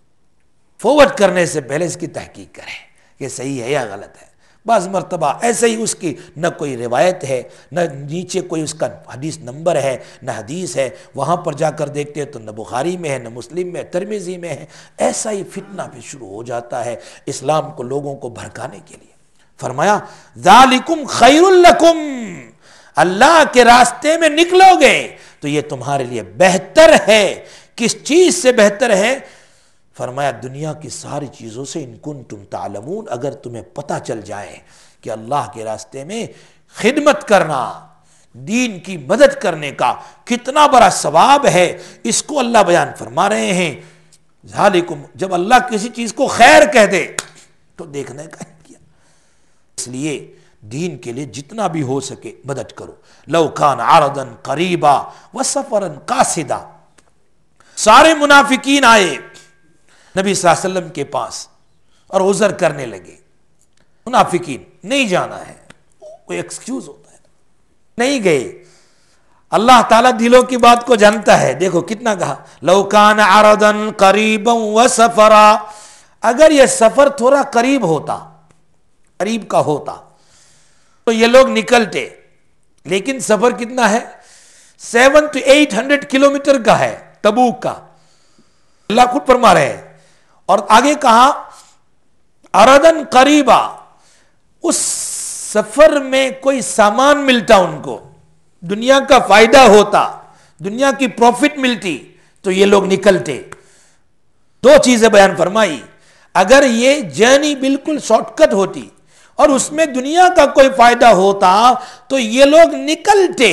فارورڈ کرنے سے پہلے اس کی تحقیق کریں کہ صحیح ہے یا غلط ہے۔ بعض مرتبہ ایسے ہی اس کی نہ کوئی روایت ہے، نہ نیچے کوئی اس کا حدیث نمبر ہے، نہ حدیث ہے، وہاں پر جا کر دیکھتے ہیں تو نہ بخاری میں ہے، نہ مسلم میں، ترمذی میں ہے۔ ایسا ہی فتنہ پھر شروع ہو جاتا ہے اسلام کو لوگوں کو بھڑکانے کے لیے۔ فرمایا ذالکم خیر لکم، اللہ کے راستے میں نکلو گے تو یہ تمہارے لیے بہتر ہے۔ کس چیز سے بہتر ہے؟ فرمایا دنیا کی ساری چیزوں سے، ان کنتم تعلمون، اگر تمہیں پتہ چل جائے کہ اللہ کے راستے میں خدمت کرنا، دین کی مدد کرنے کا کتنا بڑا ثواب ہے، اس کو اللہ بیان فرما رہے ہیں۔ ذالکم، جب اللہ کسی چیز کو خیر کہہ دے تو دیکھنے کا ہی کیا۔ اس لیے دین کے لیے جتنا بھی ہو سکے مدد کرو۔ لو کان عرضا قریبا وسفرا قاصدا، سارے منافقین آئے نبی صلی اللہ علیہ وسلم کے پاس اور عذر کرنے لگے، منافقین نہیں جانا ہے، کوئی ایکسکیوز ہوتا ہے، نہیں گئے۔ اللہ تعالیٰ دلوں کی بات کو جانتا ہے، دیکھو کتنا کہا لو کان عرضا قریبا وسفرا، اگر یہ سفر تھوڑا قریب ہوتا، قریب کا ہوتا تو یہ لوگ نکلتے، لیکن سفر کتنا ہے؟ Seven two eight hundred kilometre کا ہے تبوک کا، اللہ خود فرما رہے ہیں۔ اور آگے کہا اردن قریبا، اس سفر میں کوئی سامان ملتا ان کو، دنیا کا فائدہ ہوتا، دنیا کی پروفٹ ملتی تو یہ لوگ نکلتے۔ دو چیزیں بیان فرمائی، اگر یہ جرنی بالکل شارٹ کٹ ہوتی اور اس میں دنیا کا کوئی فائدہ ہوتا تو یہ لوگ نکلتے،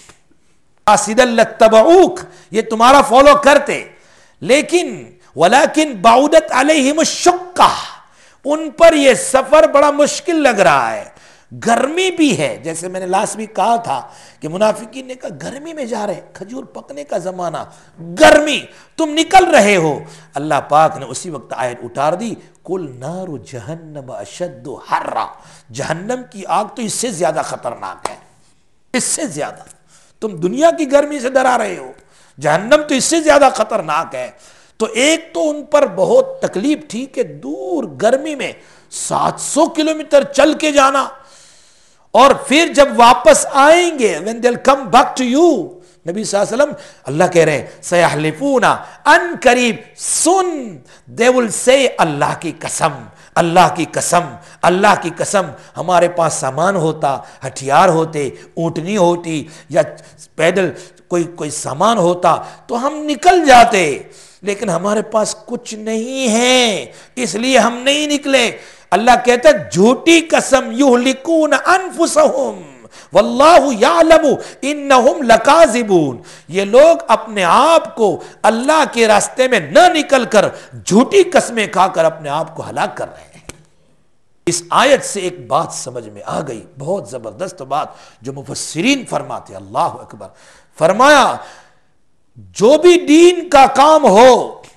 قاصدا لاتبعوک، یہ تمہارا فالو کرتے، لیکن ولیکن بعودت علیہم الشقہ، ان پر یہ سفر بڑا مشکل لگ رہا ہے، گرمی بھی ہے، جیسے میں نے لاسٹ ویک کہا تھا کہ منافقین نے کہا گرمی میں جا رہے، کھجور پکنے کا زمانہ، گرمی، تم نکل رہے ہو۔ اللہ پاک نے اسی وقت آیت اتار دی، قل نار جہنم اشد حرا، جہنم کی آگ تو اس سے زیادہ خطرناک ہے، اس سے زیادہ، تم دنیا کی گرمی سے ڈرا رہے ہو، جہنم تو اس سے زیادہ خطرناک ہے۔ تو ایک تو ان پر بہت تکلیف تھی کہ دور گرمی میں سات سو کلومیٹر چل کے جانا، اور پھر جب واپس آئیں گے when they'll come back to you، نبی صلی اللہ علیہ وسلم اللہ کہہ رہے ہیں سیحلفون ان قریب، سن they will say اللہ کی قسم، اللہ کی قسم، اللہ کی قسم، ہمارے پاس سامان ہوتا، ہتھیار ہوتے، اونٹنی ہوتی یا پیدل کوئی کوئی سامان ہوتا تو ہم نکل جاتے، لیکن ہمارے پاس کچھ نہیں ہے اس لیے ہم نہیں نکلے۔ اللہ کہتا ہے جھوٹی قسم، یہلکون انفسہم واللہ یعلم انہم لکاذبون، یہ لوگ اپنے آپ کو اللہ کے راستے میں نہ نکل کر جھوٹی قسمیں کھا کر اپنے آپ کو ہلاک کر رہے ہیں۔ اس آیت سے ایک بات سمجھ میں آ گئی، بہت زبردست بات جو مفسرین فرماتے، اللہ اکبر، فرمایا جو بھی دین کا کام ہو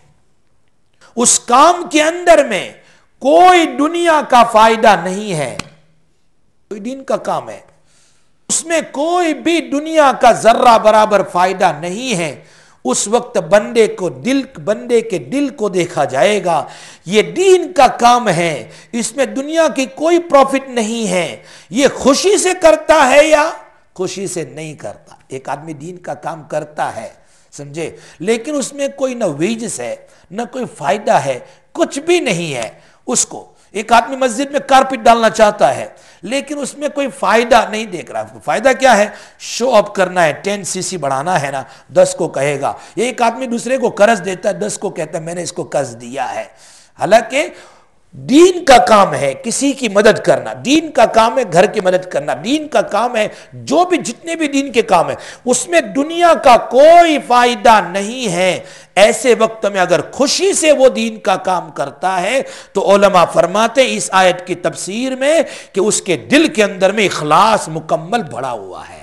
اس کام کے اندر میں کوئی دنیا کا فائدہ نہیں ہے، کوئی دین کا کام ہے اس میں کوئی بھی دنیا کا ذرہ برابر فائدہ نہیں ہے، اس وقت بندے کو دل بندے کے دل کو دیکھا جائے گا، یہ دین کا کام ہے، اس میں دنیا کی کوئی پروفٹ نہیں ہے، یہ خوشی سے کرتا ہے یا خوشی سے نہیں کرتا۔ ایک آدمی دین کا کام کرتا ہے، سمجھے، لیکن اس میں کوئی نہ ویجز ہے، نہ کوئی فائدہ ہے، کچھ بھی نہیں ہے اس کو۔ ایک آدمی مسجد میں کارپٹ ڈالنا چاہتا ہے لیکن اس میں کوئی فائدہ نہیں دیکھ رہا، فائدہ کیا ہے؟ شو اپ کرنا ہے، ٹین سی سی بڑھانا ہے نا، دس کو کہے گا۔ ایک آدمی دوسرے کو قرض دیتا ہے، دس کو کہتا ہے میں نے اس کو قرض دیا ہے، حالانکہ دین کا کام ہے کسی کی مدد کرنا، دین کا کام ہے گھر کی مدد کرنا، دین کا کام ہے جو بھی جتنے بھی دین کے کام ہیں اس میں دنیا کا کوئی فائدہ نہیں ہے، ایسے وقت میں اگر خوشی سے وہ دین کا کام کرتا ہے تو علماء فرماتے ہیں اس آیت کی تفسیر میں کہ اس کے دل کے اندر میں اخلاص مکمل بڑھا ہوا ہے،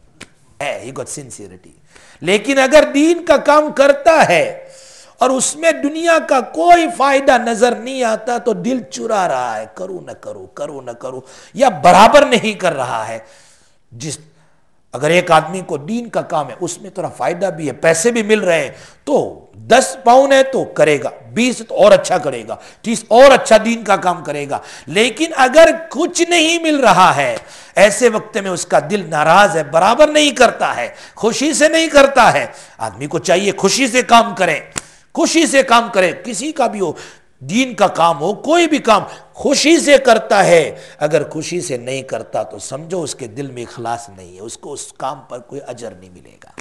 ہی گوٹ سنسیئرٹی۔ لیکن اگر دین کا کام کرتا ہے اور اس میں دنیا کا کوئی فائدہ نظر نہیں آتا تو دل چرا رہا ہے، کروں نہ کروں کروں نہ کروں، یا برابر نہیں کر رہا ہے۔ جس اگر ایک آدمی کو دین کا کام ہے اس میں تھوڑا فائدہ بھی ہے، پیسے بھی مل رہے ہیں، تو دس پاؤنڈ ہے تو کرے گا، بیس تو اور اچھا کرے گا، تیس اور اچھا دین کا کام کرے گا۔ لیکن اگر کچھ نہیں مل رہا ہے ایسے وقت میں اس کا دل ناراض ہے، برابر نہیں کرتا ہے، خوشی سے نہیں کرتا ہے۔ آدمی کو چاہیے خوشی سے کام کرے، خوشی سے کام کرے، کسی کا بھی ہو، دین کا کام ہو، کوئی بھی کام خوشی سے کرتا ہے۔ اگر خوشی سے نہیں کرتا تو سمجھو اس کے دل میں اخلاص نہیں ہے، اس کو اس کام پر کوئی اجر نہیں ملے گا۔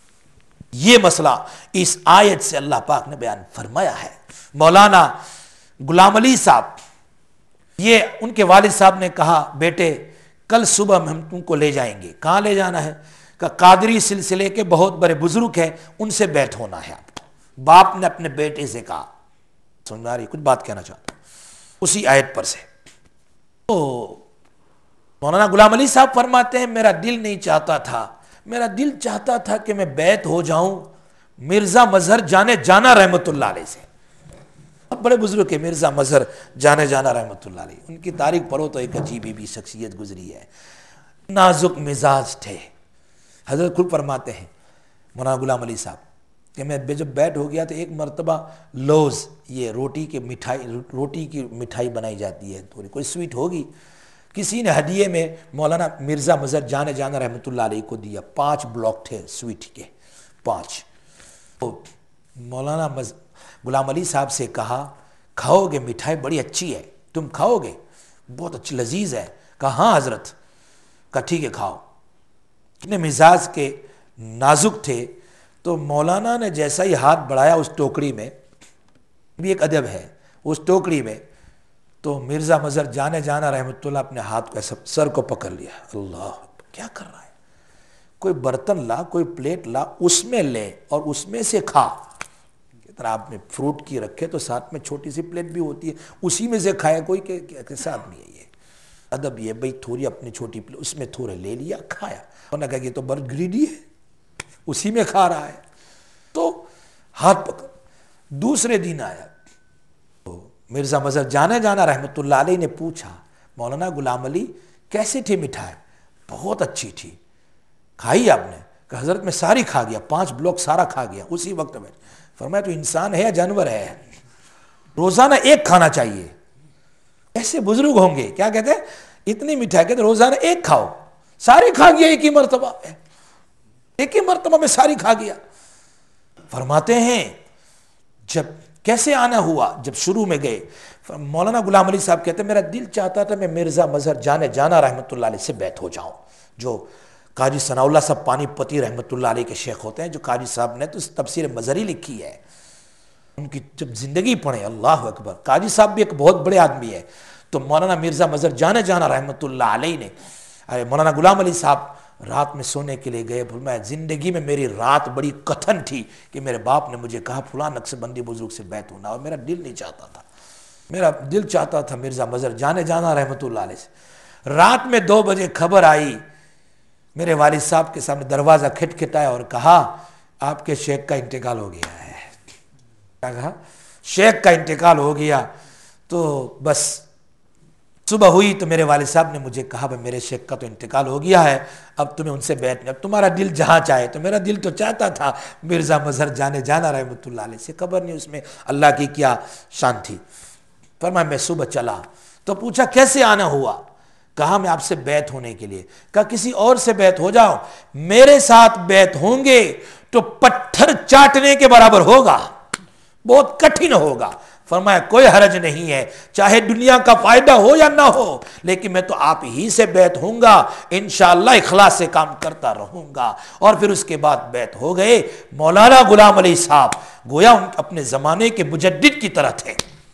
یہ مسئلہ اس آیت سے اللہ پاک نے بیان فرمایا ہے۔ مولانا غلام علی صاحب، یہ ان کے والد صاحب نے کہا بیٹے کل صبح ہم تم کو لے جائیں گے۔ کہاں لے جانا ہے؟ کہ قادری سلسلے کے بہت بڑے بزرگ ہیں، ان سے بیعت ہونا ہے آپ کو۔ باپ نے اپنے بیٹے سے کہا، سمجھ آ رہی؟ کچھ بات کہنا چاہتا ہوں اسی آیت پر سے۔ تو مولانا غلام علی صاحب فرماتے ہیں میرا دل نہیں چاہتا تھا، میرا دل چاہتا تھا کہ میں بیعت ہو جاؤں مرزا مظہر جانے جانا رحمت اللہ علیہ سے۔ اب بڑے بزرگ ہیں مرزا مظہر جانے جانا رحمت اللہ علیہ، ان کی تاریخ پڑھو تو ایک عجیب بھی شخصیت گزری ہے، نازک مزاج تھے۔ حضرت خود فرماتے ہیں مولانا غلام علی صاحب کہ میں جب بیٹھ ہو گیا تو ایک مرتبہ لوز، یہ روٹی کی مٹھائی روٹی کی مٹھائی بنائی جاتی ہے، تھوڑی کوئی سویٹ ہوگی، کسی نے ہدیے میں مولانا مرزا مظہر جانے جانا رحمت اللہ علیہ کو دیا۔ پانچ بلاک تھے سویٹ کے، پانچ۔ تو مولانا غلام علی صاحب سے کہا کھاؤ گے؟ مٹھائی بڑی اچھی ہے، تم کھاؤ گے؟ بہت اچھی لذیذ ہے۔ کہا ہاں حضرت۔ کہا ٹھیک ہے کھاؤ۔ اتنے مزاج کے نازک تھے، تو مولانا نے جیسا ہی ہاتھ بڑھایا اس ٹوکری میں، بھی ایک ادب ہے اس ٹوکری میں، تو مرزا مظہر جانے جانا رحمت اللہ اپنے ہاتھ کو ایسا سر کو پکڑ لیا۔ اللہ کیا کر رہا ہے؟ کوئی برتن لا، کوئی پلیٹ لا، اس میں لے اور اس میں سے کھا۔ طرح آپ نے فروٹ کی رکھے تو ساتھ میں چھوٹی سی پلیٹ بھی ہوتی ہے، اسی میں سے کھائے۔ کوئی کیسا آدمی ہے یہ؟ ادب یہ بھائی تھوڑی اپنی چھوٹی پلیٹ اس میں تھوڑے لے لیا کھایا، انہوں نے کہا یہ تو بڑا گریڈی ہے، اسی میں کھا رہا ہے۔ تو ہاتھ پکڑ۔ دوسرے دن آیا تو مرزا مظہر جانے جانا رحمت اللہ علیہ نے پوچھا مولانا غلام علی کیسی تھی مٹھائی؟ بہت اچھی تھی، کھائی آپ نے؟ کہ حضرت میں ساری کھا گیا، پانچ بلاک سارا کھا گیا اسی وقت میں۔ فرمایا تو انسان ہے یا جانور ہے؟ روزانہ ایک کھانا چاہیے۔ ایسے بزرگ ہوں گے کیا کہتے ہیں اتنی مٹھائی کہتے روزانہ ایک کھاؤ، ساری کھا گیا ایک ہی مرتبہ، ایک ہی مرتبہ میں ساری کھا گیا۔ فرماتے ہیں جب کیسے آنا ہوا؟ جب شروع میں گئے، مولانا غلام علی صاحب کہتے ہیں میرا دل چاہتا تھا میں مرزا مظہر جانے جانا رحمت اللہ علیہ سے بیعت ہو جاؤں، جو قاضی ثناء اللہ صاحب پانی پتی رحمت اللہ علیہ کے شیخ ہوتے ہیں، جو قاضی صاحب نے تو تفسیر مظہری لکھی ہے، ان کی جب زندگی پڑھیں اللہ اکبر، قاضی صاحب بھی ایک بہت بڑے آدمی ہے۔ تو مولانا مرزا مظہر جانے جانا رحمت اللہ علیہ نے، مولانا غلام علی صاحب رات میں سونے کے لیے گئے، میں زندگی میں میری رات بڑی کتھن تھی کہ میرے باپ نے مجھے کہا فلاں نقشبندی بزرگ سے بیعت ہونا، اور میرا دل نہیں چاہتا تھا، میرا دل چاہتا تھا مرزا مظہر جانے جانا رحمت اللہ علیہ سے۔ رات میں دو بجے خبر آئی، میرے والد صاحب کے سامنے دروازہ کھٹکھٹایا اور کہا آپ کے شیخ کا انتقال ہو گیا ہے۔ کیا کہا؟ شیخ کا انتقال ہو گیا۔ تو بس صبح ہوئی تو میرے والد صاحب نے مجھے کہا بھائی میرے شیخ کا تو انتقال ہو گیا ہے، اب تمہیں ان سے بیعت نہیں، اب تمہارا دل جہاں چاہے۔ تو میرا دل تو چاہتا تھا مرزا مظہر جانے جانا رحمت اللہ علیہ سے، خبر نہیں اس میں اللہ کی کیا شان تھی۔ فرمایا میں صبح چلا تو پوچھا کیسے آنا ہوا؟ کہا میں آپ سے بیعت ہونے کے لیے۔ کہا کسی اور سے بیعت ہو جاؤ، میرے ساتھ بیعت ہوں گے تو پتھر چاٹنے کے برابر ہوگا، بہت کٹھن ہوگا۔ فرمایا کوئی حرج نہیں ہے، چاہے دنیا کا فائدہ ہو یا نہ ہو، لیکن میں تو آپ ہی سے بیعت ہوں گا، انشاءاللہ اخلاص سے کام کرتا رہوں گا۔ اور پھر اس کے بعد بیعت ہو گئے۔ مولانا غلام علی صاحب گویا اپنے زمانے کے مجدد کی طرح تھے،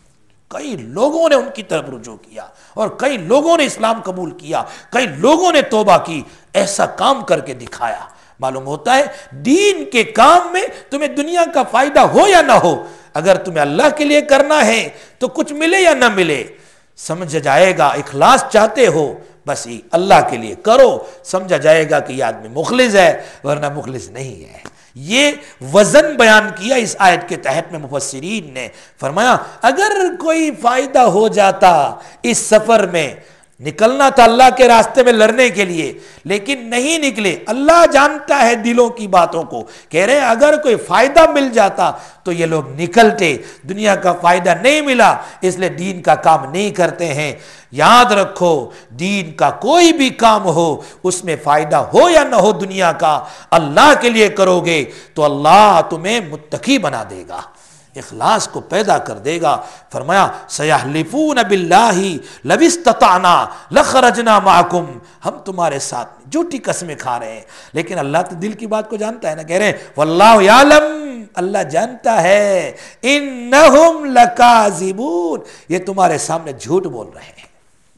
کئی لوگوں نے ان کی طرف رجوع کیا اور کئی لوگوں نے اسلام قبول کیا، کئی لوگوں نے توبہ کی، ایسا کام کر کے دکھایا۔ معلوم ہوتا ہے دین کے کام میں تمہیں دنیا کا فائدہ ہو یا نہ ہو، اگر تمہیں اللہ کے لیے کرنا ہے تو کچھ ملے یا نہ ملے، سمجھ جائے گا اخلاص چاہتے ہو بس یہ اللہ کے لیے کرو، سمجھا جائے گا کہ یہ آدمی مخلص ہے، ورنہ مخلص نہیں ہے۔ یہ وزن بیان کیا اس آیت کے تحت میں مفسرین نے، فرمایا اگر کوئی فائدہ ہو جاتا اس سفر میں، نکلنا تھا اللہ کے راستے میں لڑنے کے لیے لیکن نہیں نکلے، اللہ جانتا ہے دلوں کی باتوں کو، کہہ رہے ہیں اگر کوئی فائدہ مل جاتا تو یہ لوگ نکلتے، دنیا کا فائدہ نہیں ملا اس لیے دین کا کام نہیں کرتے ہیں۔ یاد رکھو دین کا کوئی بھی کام ہو اس میں فائدہ ہو یا نہ ہو دنیا کا، اللہ کے لیے کرو گے تو اللہ تمہیں متقی بنا دے گا، اخلاص کو پیدا کر دے گا۔ فرمایا سیحلفون باللہ لو استطعنا لخرجنا معکم، ہم تمہارے ساتھ جھوٹی قسمیں کھا رہے ہیں لیکن اللہ تو دل کی بات کو جانتا ہے نا، کہہ رہے ہیں واللہ یعلم، اللہ جانتا ہے، انہم لکاذبون، یہ تمہارے سامنے جھوٹ بول رہے ہیں۔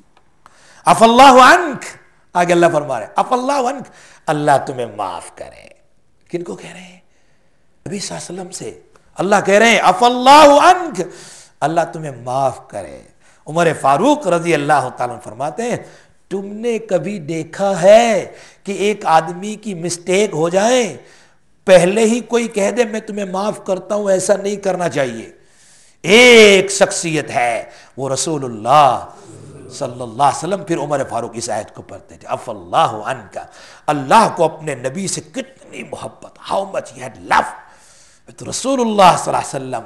عفا اللہ عنک، آگے اللہ فرما رہے ہیں عفا اللہ عنک، اللہ تمہیں معاف کرے۔ کن کو کہہ رہے ہیں؟ نبی صلی اللہ علیہ وسلم سے اللہ کہہ رہے ہیں عفا اللہ عنک، اللہ تمہیں معاف کرے۔ عمر فاروق رضی اللہ تعالیٰ عنہ فرماتے ہیں تم نے کبھی دیکھا ہے کہ ایک آدمی کی مسٹیک ہو جائے پہلے ہی کوئی کہہ دے میں تمہیں معاف کرتا ہوں؟ ایسا نہیں کرنا چاہیے۔ ایک شخصیت ہے وہ رسول اللہ صلی اللہ علیہ وسلم۔ پھر عمر فاروق اس آیت کو پڑھتے تھے عفا اللہ عنک، اللہ کو اپنے نبی سے کتنی محبت، ہاؤ مچ ہی ہیڈ لو، تو رسول اللہ صلی اللہ علیہ وسلم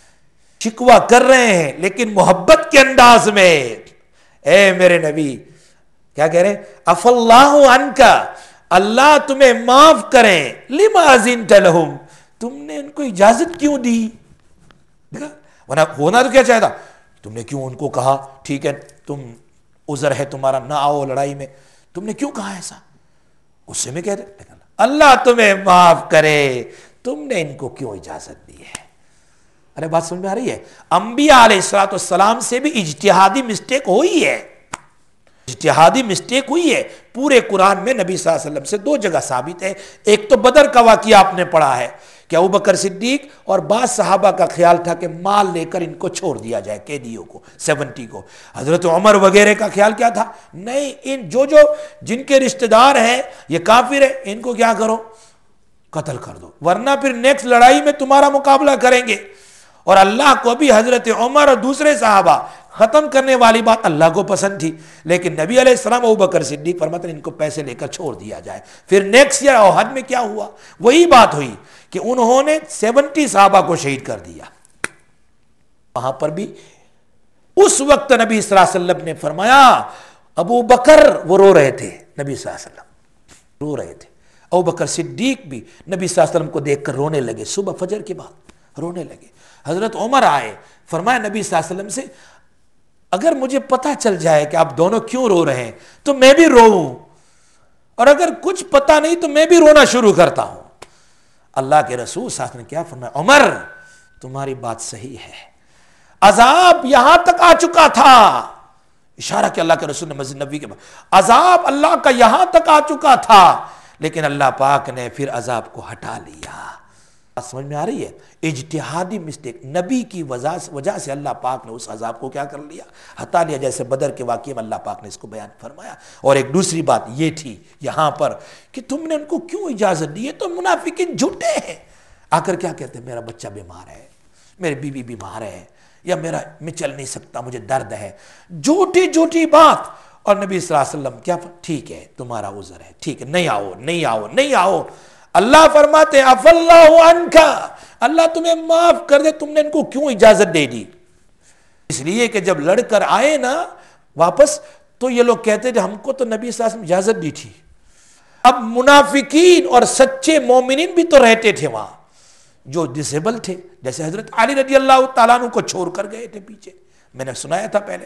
شکوہ کر رہے ہیں لیکن محبت کے انداز میں، اے میرے نبی کیا کہہ رہے ہیں عفا اللہ عنک، اللہ تمہیں معاف کریں، لما اذنت لہم، تم نے ان کو اجازت کیوں دی؟ دیکھا ورنہ ہونا تو کیا چاہتا، تم نے کیوں ان کو کہا ٹھیک ہے تم عذر ہے تمہارا نہ آؤ لڑائی میں، تم نے کیوں کہا ایسا؟ غصے میں کہہ دے اللہ تمہیں معاف کرے، تم نے ان کو کیوں اجازت دی ہے؟ ارے بات سمجھ میں آ رہی ہے؟ انبیاء علیہ الصلوۃ والسلام سے بھی اجتہادی مسٹیک ہوئی ہے، اجتہادی مسٹیک ہوئی ہے۔ پورے قرآن میں نبی صلی اللہ علیہ وسلم سے دو جگہ ثابت ہے، ایک تو بدر کا واقعہ آپ نے پڑھا ہے کہ ابوبکر صدیق اور بعض صحابہ کا خیال تھا کہ مال لے کر ان کو چھوڑ دیا جائے، قیدیوں کو سیونٹی کو۔ حضرت عمر وغیرہ کا خیال کیا تھا؟ نہیں، ان جو جو جن کے رشتہ دار ہیں یہ کافر ہیں ان کو کیا کرو، قتل کر دو، ورنہ پھر نیکسٹ لڑائی میں تمہارا مقابلہ کریں گے۔ اور اللہ کو بھی حضرت عمر اور دوسرے صحابہ ختم کرنے والی بات اللہ کو پسند تھی، لیکن نبی علیہ السلام ابوبکر صدیق فرماتے ہیں ان کو پیسے لے کر چھوڑ دیا جائے۔ پھر نیکسٹ ایئر احد میں کیا ہوا؟ وہی بات ہوئی کہ انہوں نے سیونٹی صحابہ کو شہید کر دیا۔ وہاں پر بھی اس وقت نبی صلی اللہ علیہ وسلم نے فرمایا ابو بکر، وہ رو رہے تھے، نبی صلی اللہ علیہ وسلم رو رہے تھے، ابو بکر صدیق بھی نبی صلی اللہ علیہ وسلم کو دیکھ کر رونے لگے، صبح فجر کے بعد رونے لگے۔ حضرت عمر آئے، فرمایا نبی صلی اللہ علیہ وسلم سے اگر مجھے پتہ چل جائے کہ آپ دونوں کیوں رو رہے ہیں تو میں بھی روؤں، اور اگر کچھ پتہ نہیں تو میں بھی رونا شروع کرتا ہوں۔ اللہ کے رسول صلی اللہ علیہ وسلم نے کیا فرمایا؟ عمر تمہاری بات صحیح ہے، عذاب یہاں تک آ چکا تھا، اشارہ کہ اللہ کے رسول نے مسجد نبوی کے بعد عذاب اللہ کا یہاں تک آ چکا تھا، لیکن اللہ پاک نے پھر عذاب کو ہٹا لیا۔ سمجھ میں آ رہی ہے؟ اجتہادی مسٹیک، نبی کی وجہ سے اللہ پاک نے اس عذاب کو کیا کر لیا، ہٹا لیا، جیسے بدر کے واقعے میں اللہ پاک نے اس کو بیان فرمایا۔ اور ایک دوسری بات یہ تھی یہاں پر کہ تم نے ان کو کیوں اجازت دی؟ یہ تو منافقین جھوٹے ہیں، آ کر کیا کہتے ہیں میرا بچہ بیمار ہے، میری بیوی بیمار ہے، یا میرا میں چل نہیں سکتا، مجھے درد ہے، جھوٹی جھوٹی بات۔ اور نبی صلی اللہ علیہ وسلم کیا، ٹھیک ہے تمہارا عذر ہے، ٹھیک ہے نہیں آؤ نہیں آؤ نہیں آؤ۔ اللہ فرماتے عفا اللہ عنک، اللہ تمہیں معاف کر دے، تم نے ان کو کیوں اجازت دے دی؟ اس لیے کہ جب لڑ کر آئے نا واپس تو یہ لوگ کہتے تھے ہم کو تو نبی صلی اللہ علیہ وسلم اجازت دی تھی۔ اب منافقین اور سچے مومنین بھی تو رہتے تھے وہاں جو ڈسیبل تھے، جیسے حضرت علی رضی اللہ تعالیٰ عنہ کو چھوڑ کر گئے تھے پیچھے، میں نے سنایا تھا پہلے،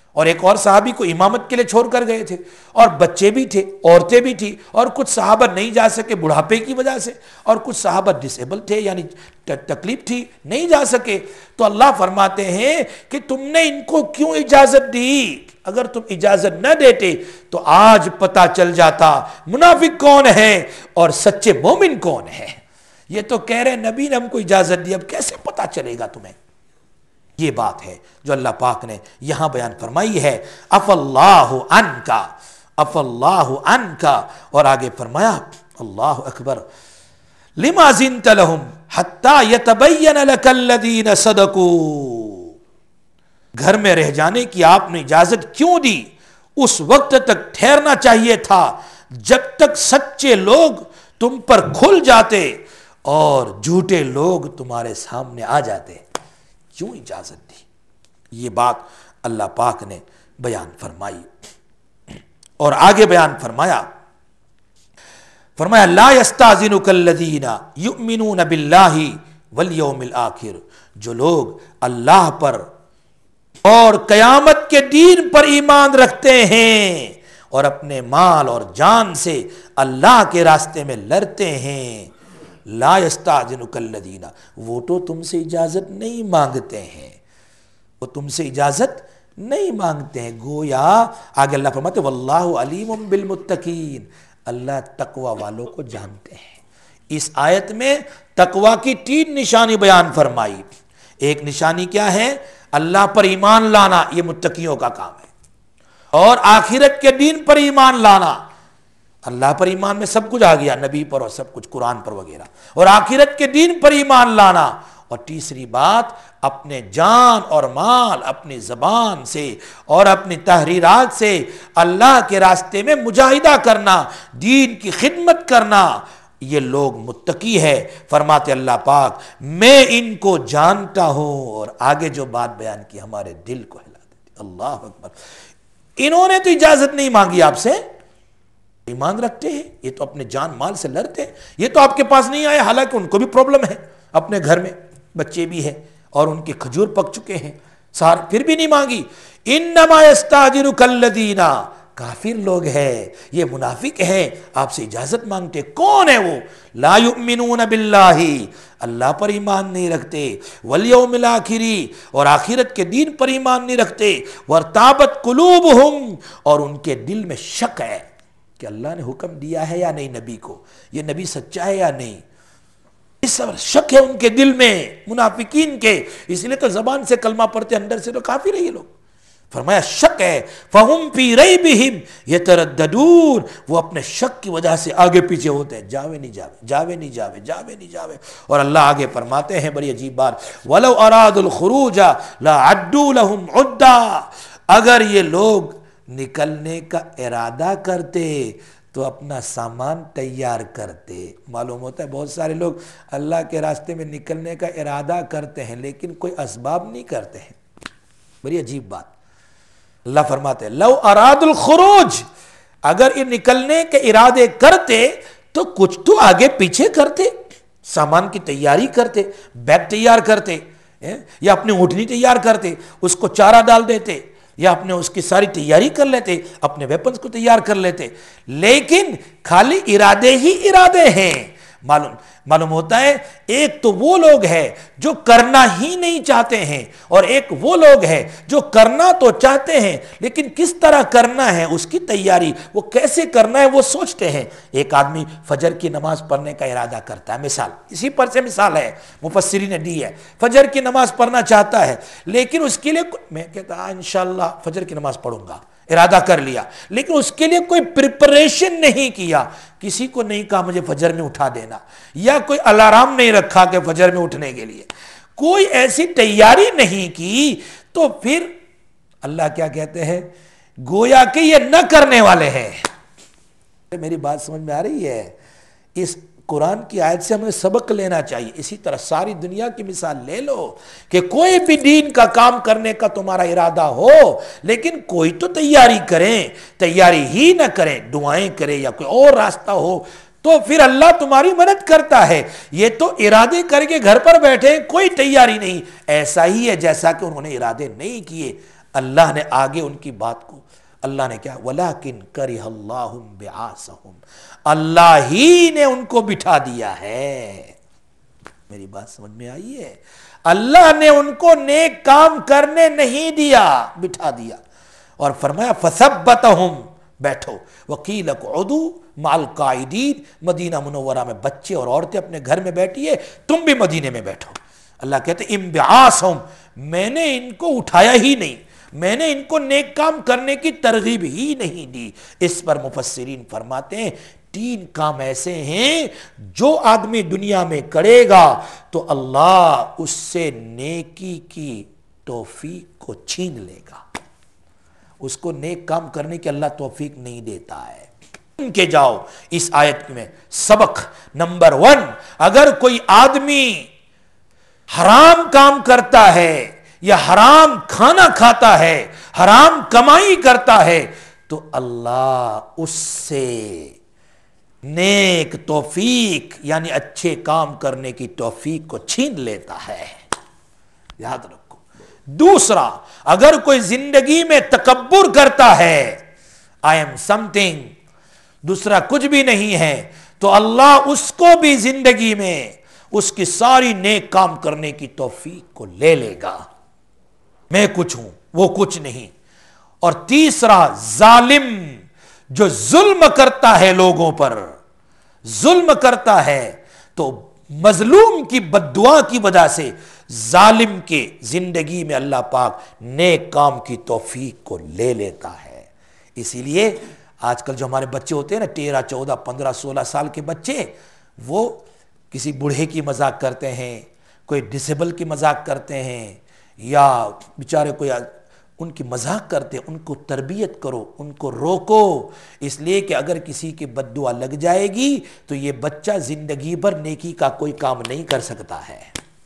اور ایک اور صحابی کو امامت کے لیے چھوڑ کر گئے تھے، اور بچے بھی تھے، عورتیں بھی تھی، اور کچھ صحابہ نہیں جا سکے بڑھاپے کی وجہ سے، اور کچھ صحابہ ڈسیبل تھے، یعنی تکلیف تھی نہیں جا سکے۔ تو اللہ فرماتے ہیں کہ تم نے ان کو کیوں اجازت دی؟ اگر تم اجازت نہ دیتے تو آج پتہ چل جاتا منافق کون ہے اور سچے مومن کون ہے۔ یہ تو کہہ رہے نبی نے ہم کو اجازت دی، اب کیسے پتہ چلے گا تمہیں؟ یہ بات ہے جو اللہ پاک نے یہاں بیان فرمائی ہے، اف اللہ عنکا، اف اللہ عنکا، اور آگے فرمایا اللہ اکبر، لما زنت لہم حتی یتبین لک الذین صدقوا، گھر میں رہ جانے کی آپ نے اجازت کیوں دی؟ اس وقت تک ٹھہرنا چاہیے تھا جب تک سچے لوگ تم پر کھل جاتے اور جھوٹے لوگ تمہارے سامنے آ جاتے، کیوں اجازت دی؟ یہ بات اللہ پاک نے بیان فرمائی، اور آگے بیان فرمایا فرمایا لا یستاذنک الذین یؤمنون باللہ والیوم الآخر، جو لوگ اللہ پر اور قیامت کے دین پر ایمان رکھتے ہیں اور اپنے مال اور جان سے اللہ کے راستے میں لڑتے ہیں، لا یستاذنک الذین، وہ تو تم سے اجازت نہیں مانگتے ہیں، وہ تم سے اجازت نہیں مانگتے ہیں۔ گویا آگے اللہ فرماتے واللہ علیم بالمتقین، اللہ تقوی والوں کو جانتے ہیں۔ اس آیت میں تقوی کی تین نشانی بیان فرمائی۔ ایک نشانی کیا ہے؟ اللہ پر ایمان لانا، یہ متقیوں کا کام ہے، اور آخرت کے دین پر ایمان لانا، اللہ پر ایمان میں سب کچھ آ گیا، نبی پر اور سب کچھ قرآن پر وغیرہ، اور آخرت کے دین پر ایمان لانا، اور تیسری بات اپنے جان اور مال، اپنی زبان سے اور اپنی تحریرات سے اللہ کے راستے میں مجاہدہ کرنا، دین کی خدمت کرنا، یہ لوگ متقی ہے۔ فرماتے اللہ پاک میں ان کو جانتا ہوں، اور آگے جو بات بیان کی ہمارے دل کو ہلا دیتی۔ اللہ اکبر، انہوں نے تو اجازت نہیں مانگی آپ سے، ایمان رکھتے ہیں، یہ تو اپنے جان مال سے لڑتے ہیں، یہ تو آپ کے پاس نہیں آئے، حالانکہ ان کو بھی پرابلم ہے، اپنے گھر میں بچے بھی ہیں اور ان کے کھجور پک چکے ہیں، سار پھر بھی نہیں مانگی۔ انما یستاجرک الذین، کافر لوگ ہیں، یہ منافق ہیں، آپ سے اجازت مانگتے۔ کون ہے وہ؟ لا یؤمنون باللہ، اللہ پر ایمان نہیں رکھتے، والیوم الآخر، اور آخرت کے دین پر ایمان نہیں رکھتے، وارتابت قلوبہم، اور ان کے دل میں شک ہے کہ اللہ نے حکم دیا ہے یا نہیں نبی کو، یہ نبی سچا ہے یا نہیں، اس شک ہے ان کے دل میں، منافقین کے، اس لیے تو زبان سے کلمہ پڑھتے، اندر سے تو کافر ہے یہ لوگ۔ فرمایا شک ہے، فہم فی ریبہم یترددون، وہ اپنے شک کی وجہ سے آگے پیچھے ہوتے ہیں، جاوے نہیں جاوے، جاوے نہیں جاوے، جاوے نہیں جاوے۔ اور اللہ آگے فرماتے ہیں بڑی عجیب بات، وَلَوْ أَرَادُوا الْخُرُوجَ لَعَدُّوا لَهُمْ عُدًّا، اگر یہ لوگ نکلنے کا ارادہ کرتے تو اپنا سامان تیار کرتے۔ معلوم ہوتا ہے بہت سارے لوگ اللہ کے راستے میں نکلنے کا ارادہ کرتے ہیں لیکن کوئی اسباب نہیں کرتے ہیں، بڑی عجیب بات۔ اللہ فرماتے ہیں لو اراد الخروج، اگر یہ نکلنے کے ارادے کرتے تو کچھ تو آگے پیچھے کرتے، سامان کی تیاری کرتے، بیگ تیار کرتے، یا اپنی اونٹنی تیار کرتے، اس کو چارہ ڈال دیتے، یا اپنے اس کی ساری تیاری کر لیتے، اپنے ویپنز کو تیار کر لیتے، لیکن خالی ارادے ہی ارادے ہیں۔ معلوم معلوم ہوتا ہے ایک تو وہ لوگ ہیں جو کرنا ہی نہیں چاہتے ہیں، اور ایک وہ لوگ ہیں جو کرنا تو چاہتے ہیں لیکن کس طرح کرنا ہے، اس کی تیاری، وہ کیسے کرنا ہے وہ سوچتے ہیں۔ ایک آدمی فجر کی نماز پڑھنے کا ارادہ کرتا ہے، مثال اسی پر سے مثال ہے مفسرین نے دی ہے، فجر کی نماز پڑھنا چاہتا ہے لیکن اس کے لیے میں کہتا ہوں انشاءاللہ فجر کی نماز پڑھوں گا، ارادہ کر لیا، لیکن اس کے لیے کوئی پریپریشن نہیں کیا، کسی کو نہیں کہا مجھے فجر میں اٹھا دینا، یا کوئی الارم نہیں رکھا کہ فجر میں اٹھنے کے لیے، کوئی ایسی تیاری نہیں کی، تو پھر اللہ کیا کہتے ہیں، گویا کہ یہ نہ کرنے والے ہیں۔ میری بات سمجھ میں آ رہی ہے؟ اس قرآن کی آیت سے ہمیں سبق لینا چاہیے۔ اسی طرح ساری دنیا کی مثال لے لو کہ کوئی بھی دین کا کام کرنے کا تمہارا ارادہ ہو لیکن کوئی تو تیاری کریں، تیاری ہی نہ کریں، دعائیں کریں یا کوئی اور راستہ ہو تو پھر اللہ تمہاری مدد کرتا ہے۔ یہ تو ارادے کر کے گھر پر بیٹھے، کوئی تیاری نہیں، ایسا ہی ہے جیسا کہ انہوں نے ارادے نہیں کیے۔ اللہ نے آگے ان کی بات کو اللہ نے کیا وَلَٰكِن كَرِهَ اللَّهُ بِعَاثَهُمْ، اللہ ہی نے ان کو بٹھا دیا ہے۔ میری بات سمجھ میں آئی ہے؟ اللہ نے ان کو نیک کام کرنے نہیں دیا، بٹھا دیا، اور فرمایا فَثَبَّتَهُمْ، بیٹھو، وَقِيلَ اقْعُدُوا مَعَ الْقَاعِدِينَ، مدینہ منورہ میں بچے اور عورتیں اپنے گھر میں بیٹھیے، تم بھی مدینے میں بیٹھو۔ اللہ کہتے ہیں انبعاثہم، میں نے ان کو اٹھایا ہی نہیں، میں نے ان کو نیک کام کرنے کی ترغیب ہی نہیں دی۔ اس پر مفسرین فرماتے ہیں تین کام ایسے ہیں جو آدمی دنیا میں کرے گا تو اللہ اس سے نیکی کی توفیق کو چھین لے گا، اس کو نیک کام کرنے کی اللہ توفیق نہیں دیتا ہے۔ ان کے جاؤ اس آیت میں سبق نمبر ون، اگر کوئی آدمی حرام کام کرتا ہے یا حرام کھانا کھاتا ہے، حرام کمائی کرتا ہے، تو اللہ اس سے نیک توفیق یعنی اچھے کام کرنے کی توفیق کو چھین لیتا ہے، یاد رکھو۔ دوسرا، اگر کوئی زندگی میں تکبر کرتا ہے، آئی ایم سم تھنگ، دوسرا کچھ بھی نہیں ہے، تو اللہ اس کو بھی زندگی میں اس کی ساری نیک کام کرنے کی توفیق کو لے لے گا۔ میں کچھ ہوں، وہ کچھ نہیں۔ اور تیسرا، ظالم جو ظلم کرتا ہے لوگوں پر، ظلم کرتا ہے تو مظلوم کی بد دعا کی وجہ سے ظالم کے زندگی میں اللہ پاک نیک کام کی توفیق کو لے لیتا ہے۔ اسی لیے آج کل جو ہمارے بچے ہوتے ہیں نا، تیرہ چودہ پندرہ سولہ سال کے بچے، وہ کسی بوڑھے کی مذاق کرتے ہیں، کوئی ڈسیبل کی مذاق کرتے ہیں، یا بیچارے کوئی ان کی مذاق کرتے ہیں۔ ان کو تربیت کرو، ان کو روکو، اس لیے کہ اگر کسی کی بد دعا لگ جائے گی تو یہ بچہ زندگی بھر نیکی کا کوئی کام نہیں کر سکتا ہے۔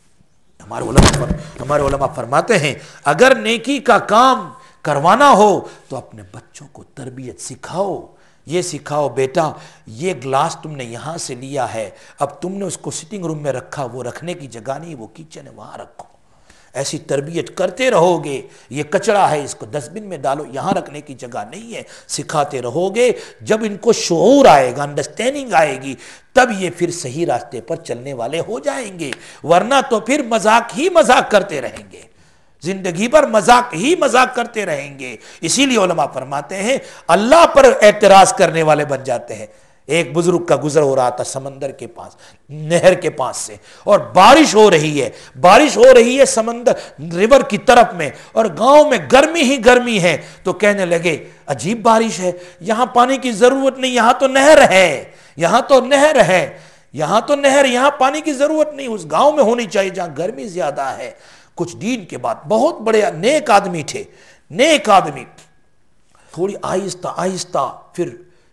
ہمارے علماء ہمارے علماء فرماتے ہیں اگر نیکی کا کام کروانا ہو تو اپنے بچوں کو تربیت سکھاؤ، یہ سکھاؤ بیٹا یہ گلاس تم نے یہاں سے لیا ہے، اب تم نے اس کو سٹنگ روم میں رکھا، وہ رکھنے کی جگہ نہیں، وہ کچن ہے وہاں رکھو۔ ایسی تربیت کرتے رہو گے، یہ کچڑا ہے اس کو ڈسٹ بن میں ڈالو، یہاں رکھنے کی جگہ نہیں ہے، سکھاتے رہو گے۔ جب ان کو شعور آئے گا، انڈرسٹینڈنگ آئے گی، تب یہ پھر صحیح راستے پر چلنے والے ہو جائیں گے، ورنہ تو پھر مذاق ہی مذاق کرتے رہیں گے، زندگی پر مذاق ہی مذاق کرتے رہیں گے۔ اسی لیے علماء فرماتے ہیں اللہ پر اعتراض کرنے والے بن جاتے ہیں۔ ایک بزرگ کا گزر ہو رہا تھا سمندر کے پاس، نہر کے پاس سے، اور بارش ہو رہی ہے، بارش ہو رہی ہے سمندر ریور کی طرف میں، اور گاؤں میں گرمی ہی گرمی ہے، تو کہنے لگے عجیب بارش ہے، یہاں پانی کی ضرورت نہیں، یہاں تو نہر ہے، یہاں تو نہر ہے، یہاں تو نہر، یہاں پانی کی ضرورت نہیں، اس گاؤں میں ہونی چاہیے جہاں گرمی زیادہ ہے۔ کچھ دن کے بعد بہت بڑے نیک آدمی تھے، نیک آدمی، تھوڑی آہستہ آہستہ پھر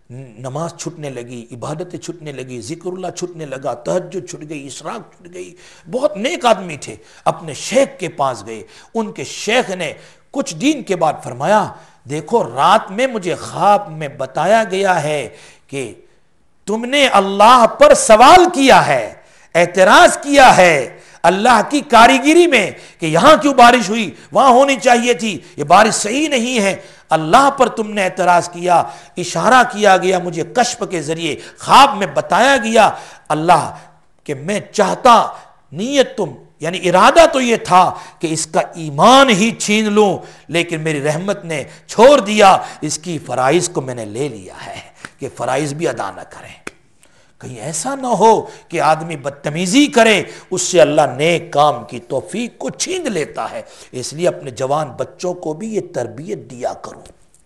نماز چھٹنے لگی، عبادتیں چھٹنے لگی، ذکر اللہ چھٹنے لگا، تہجد چھٹ گئی، اشراق چھٹ گئی، بہت نیک آدمی تھے۔ اپنے شیخ کے پاس گئے، ان کے شیخ نے کچھ دن کے بعد فرمایا دیکھو رات میں مجھے خواب میں بتایا گیا ہے کہ تم نے اللہ پر سوال کیا ہے، اعتراض کیا ہے اللہ کی کاریگری میں کہ یہاں کیوں بارش ہوئی، وہاں ہونی چاہیے تھی، یہ بارش صحیح نہیں ہے، اللہ پر تم نے اعتراض کیا، اشارہ کیا گیا مجھے کشف کے ذریعے، خواب میں بتایا گیا اللہ کہ میں چاہتا، نیت تم یعنی ارادہ تو یہ تھا کہ اس کا ایمان ہی چھین لوں، لیکن میری رحمت نے چھوڑ دیا، اس کی فرائض کو میں نے لے لیا ہے کہ فرائض بھی ادا نہ کریں۔ کہیں ایسا نہ ہو کہ آدمی بدتمیزی کرے، اس سے اللہ نیک کام کی توفیق کو چھین لیتا ہے۔ اس لیے اپنے جوان بچوں کو بھی یہ تربیت دیا کرو۔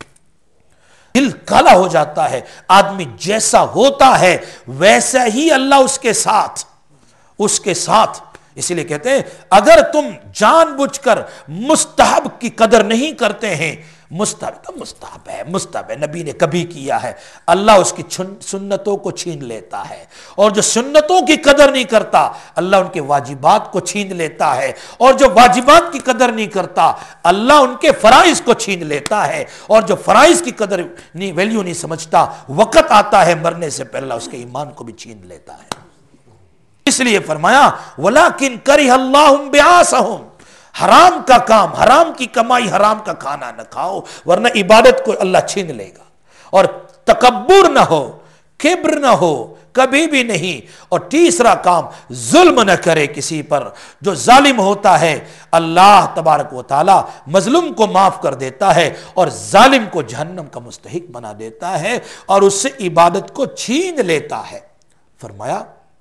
دل کالا ہو جاتا ہے، آدمی جیسا ہوتا ہے ویسا ہی اللہ اس کے ساتھ اس کے ساتھ اسی لیے کہتے ہیں اگر تم جان بوجھ کر مستحب کی قدر نہیں کرتے ہیں، مستحب تو مستحب ہے، مستحب ہے، نبی نے کبھی کیا ہے، اللہ اس کی سنتوں کو چھین لیتا ہے، اور جو سنتوں کی قدر نہیں کرتا اللہ ان کے واجبات کو چھین لیتا ہے، اور جو واجبات کی قدر نہیں کرتا اللہ ان کے فرائض کو چھین لیتا ہے، اور جو فرائض کی قدر نہیں ویلیو نہیں سمجھتا وقت آتا ہے مرنے سے پہلے اللہ اس کے ایمان کو بھی چھین لیتا ہے۔ اس لیے فرمایا وَلَٰكِن كَرِهَ اللَّهُ بِعَاثَهُمْ، حرام کا کام، حرام کی کمائی، حرام کا کھانا نہ کھاؤ ورنہ عبادت کو اللہ چھین لے گا. اور تکبر نہ ہو، کبر نہ ہو کبھی بھی نہیں. اور تیسرا کام، ظلم نہ کرے کسی پر. جو ظالم ہوتا ہے اللہ تبارک و تعالی مظلوم کو معاف کر دیتا ہے اور ظالم کو جہنم کا مستحق بنا دیتا ہے اور اس سے عبادت کو چھین لیتا ہے. فرمایا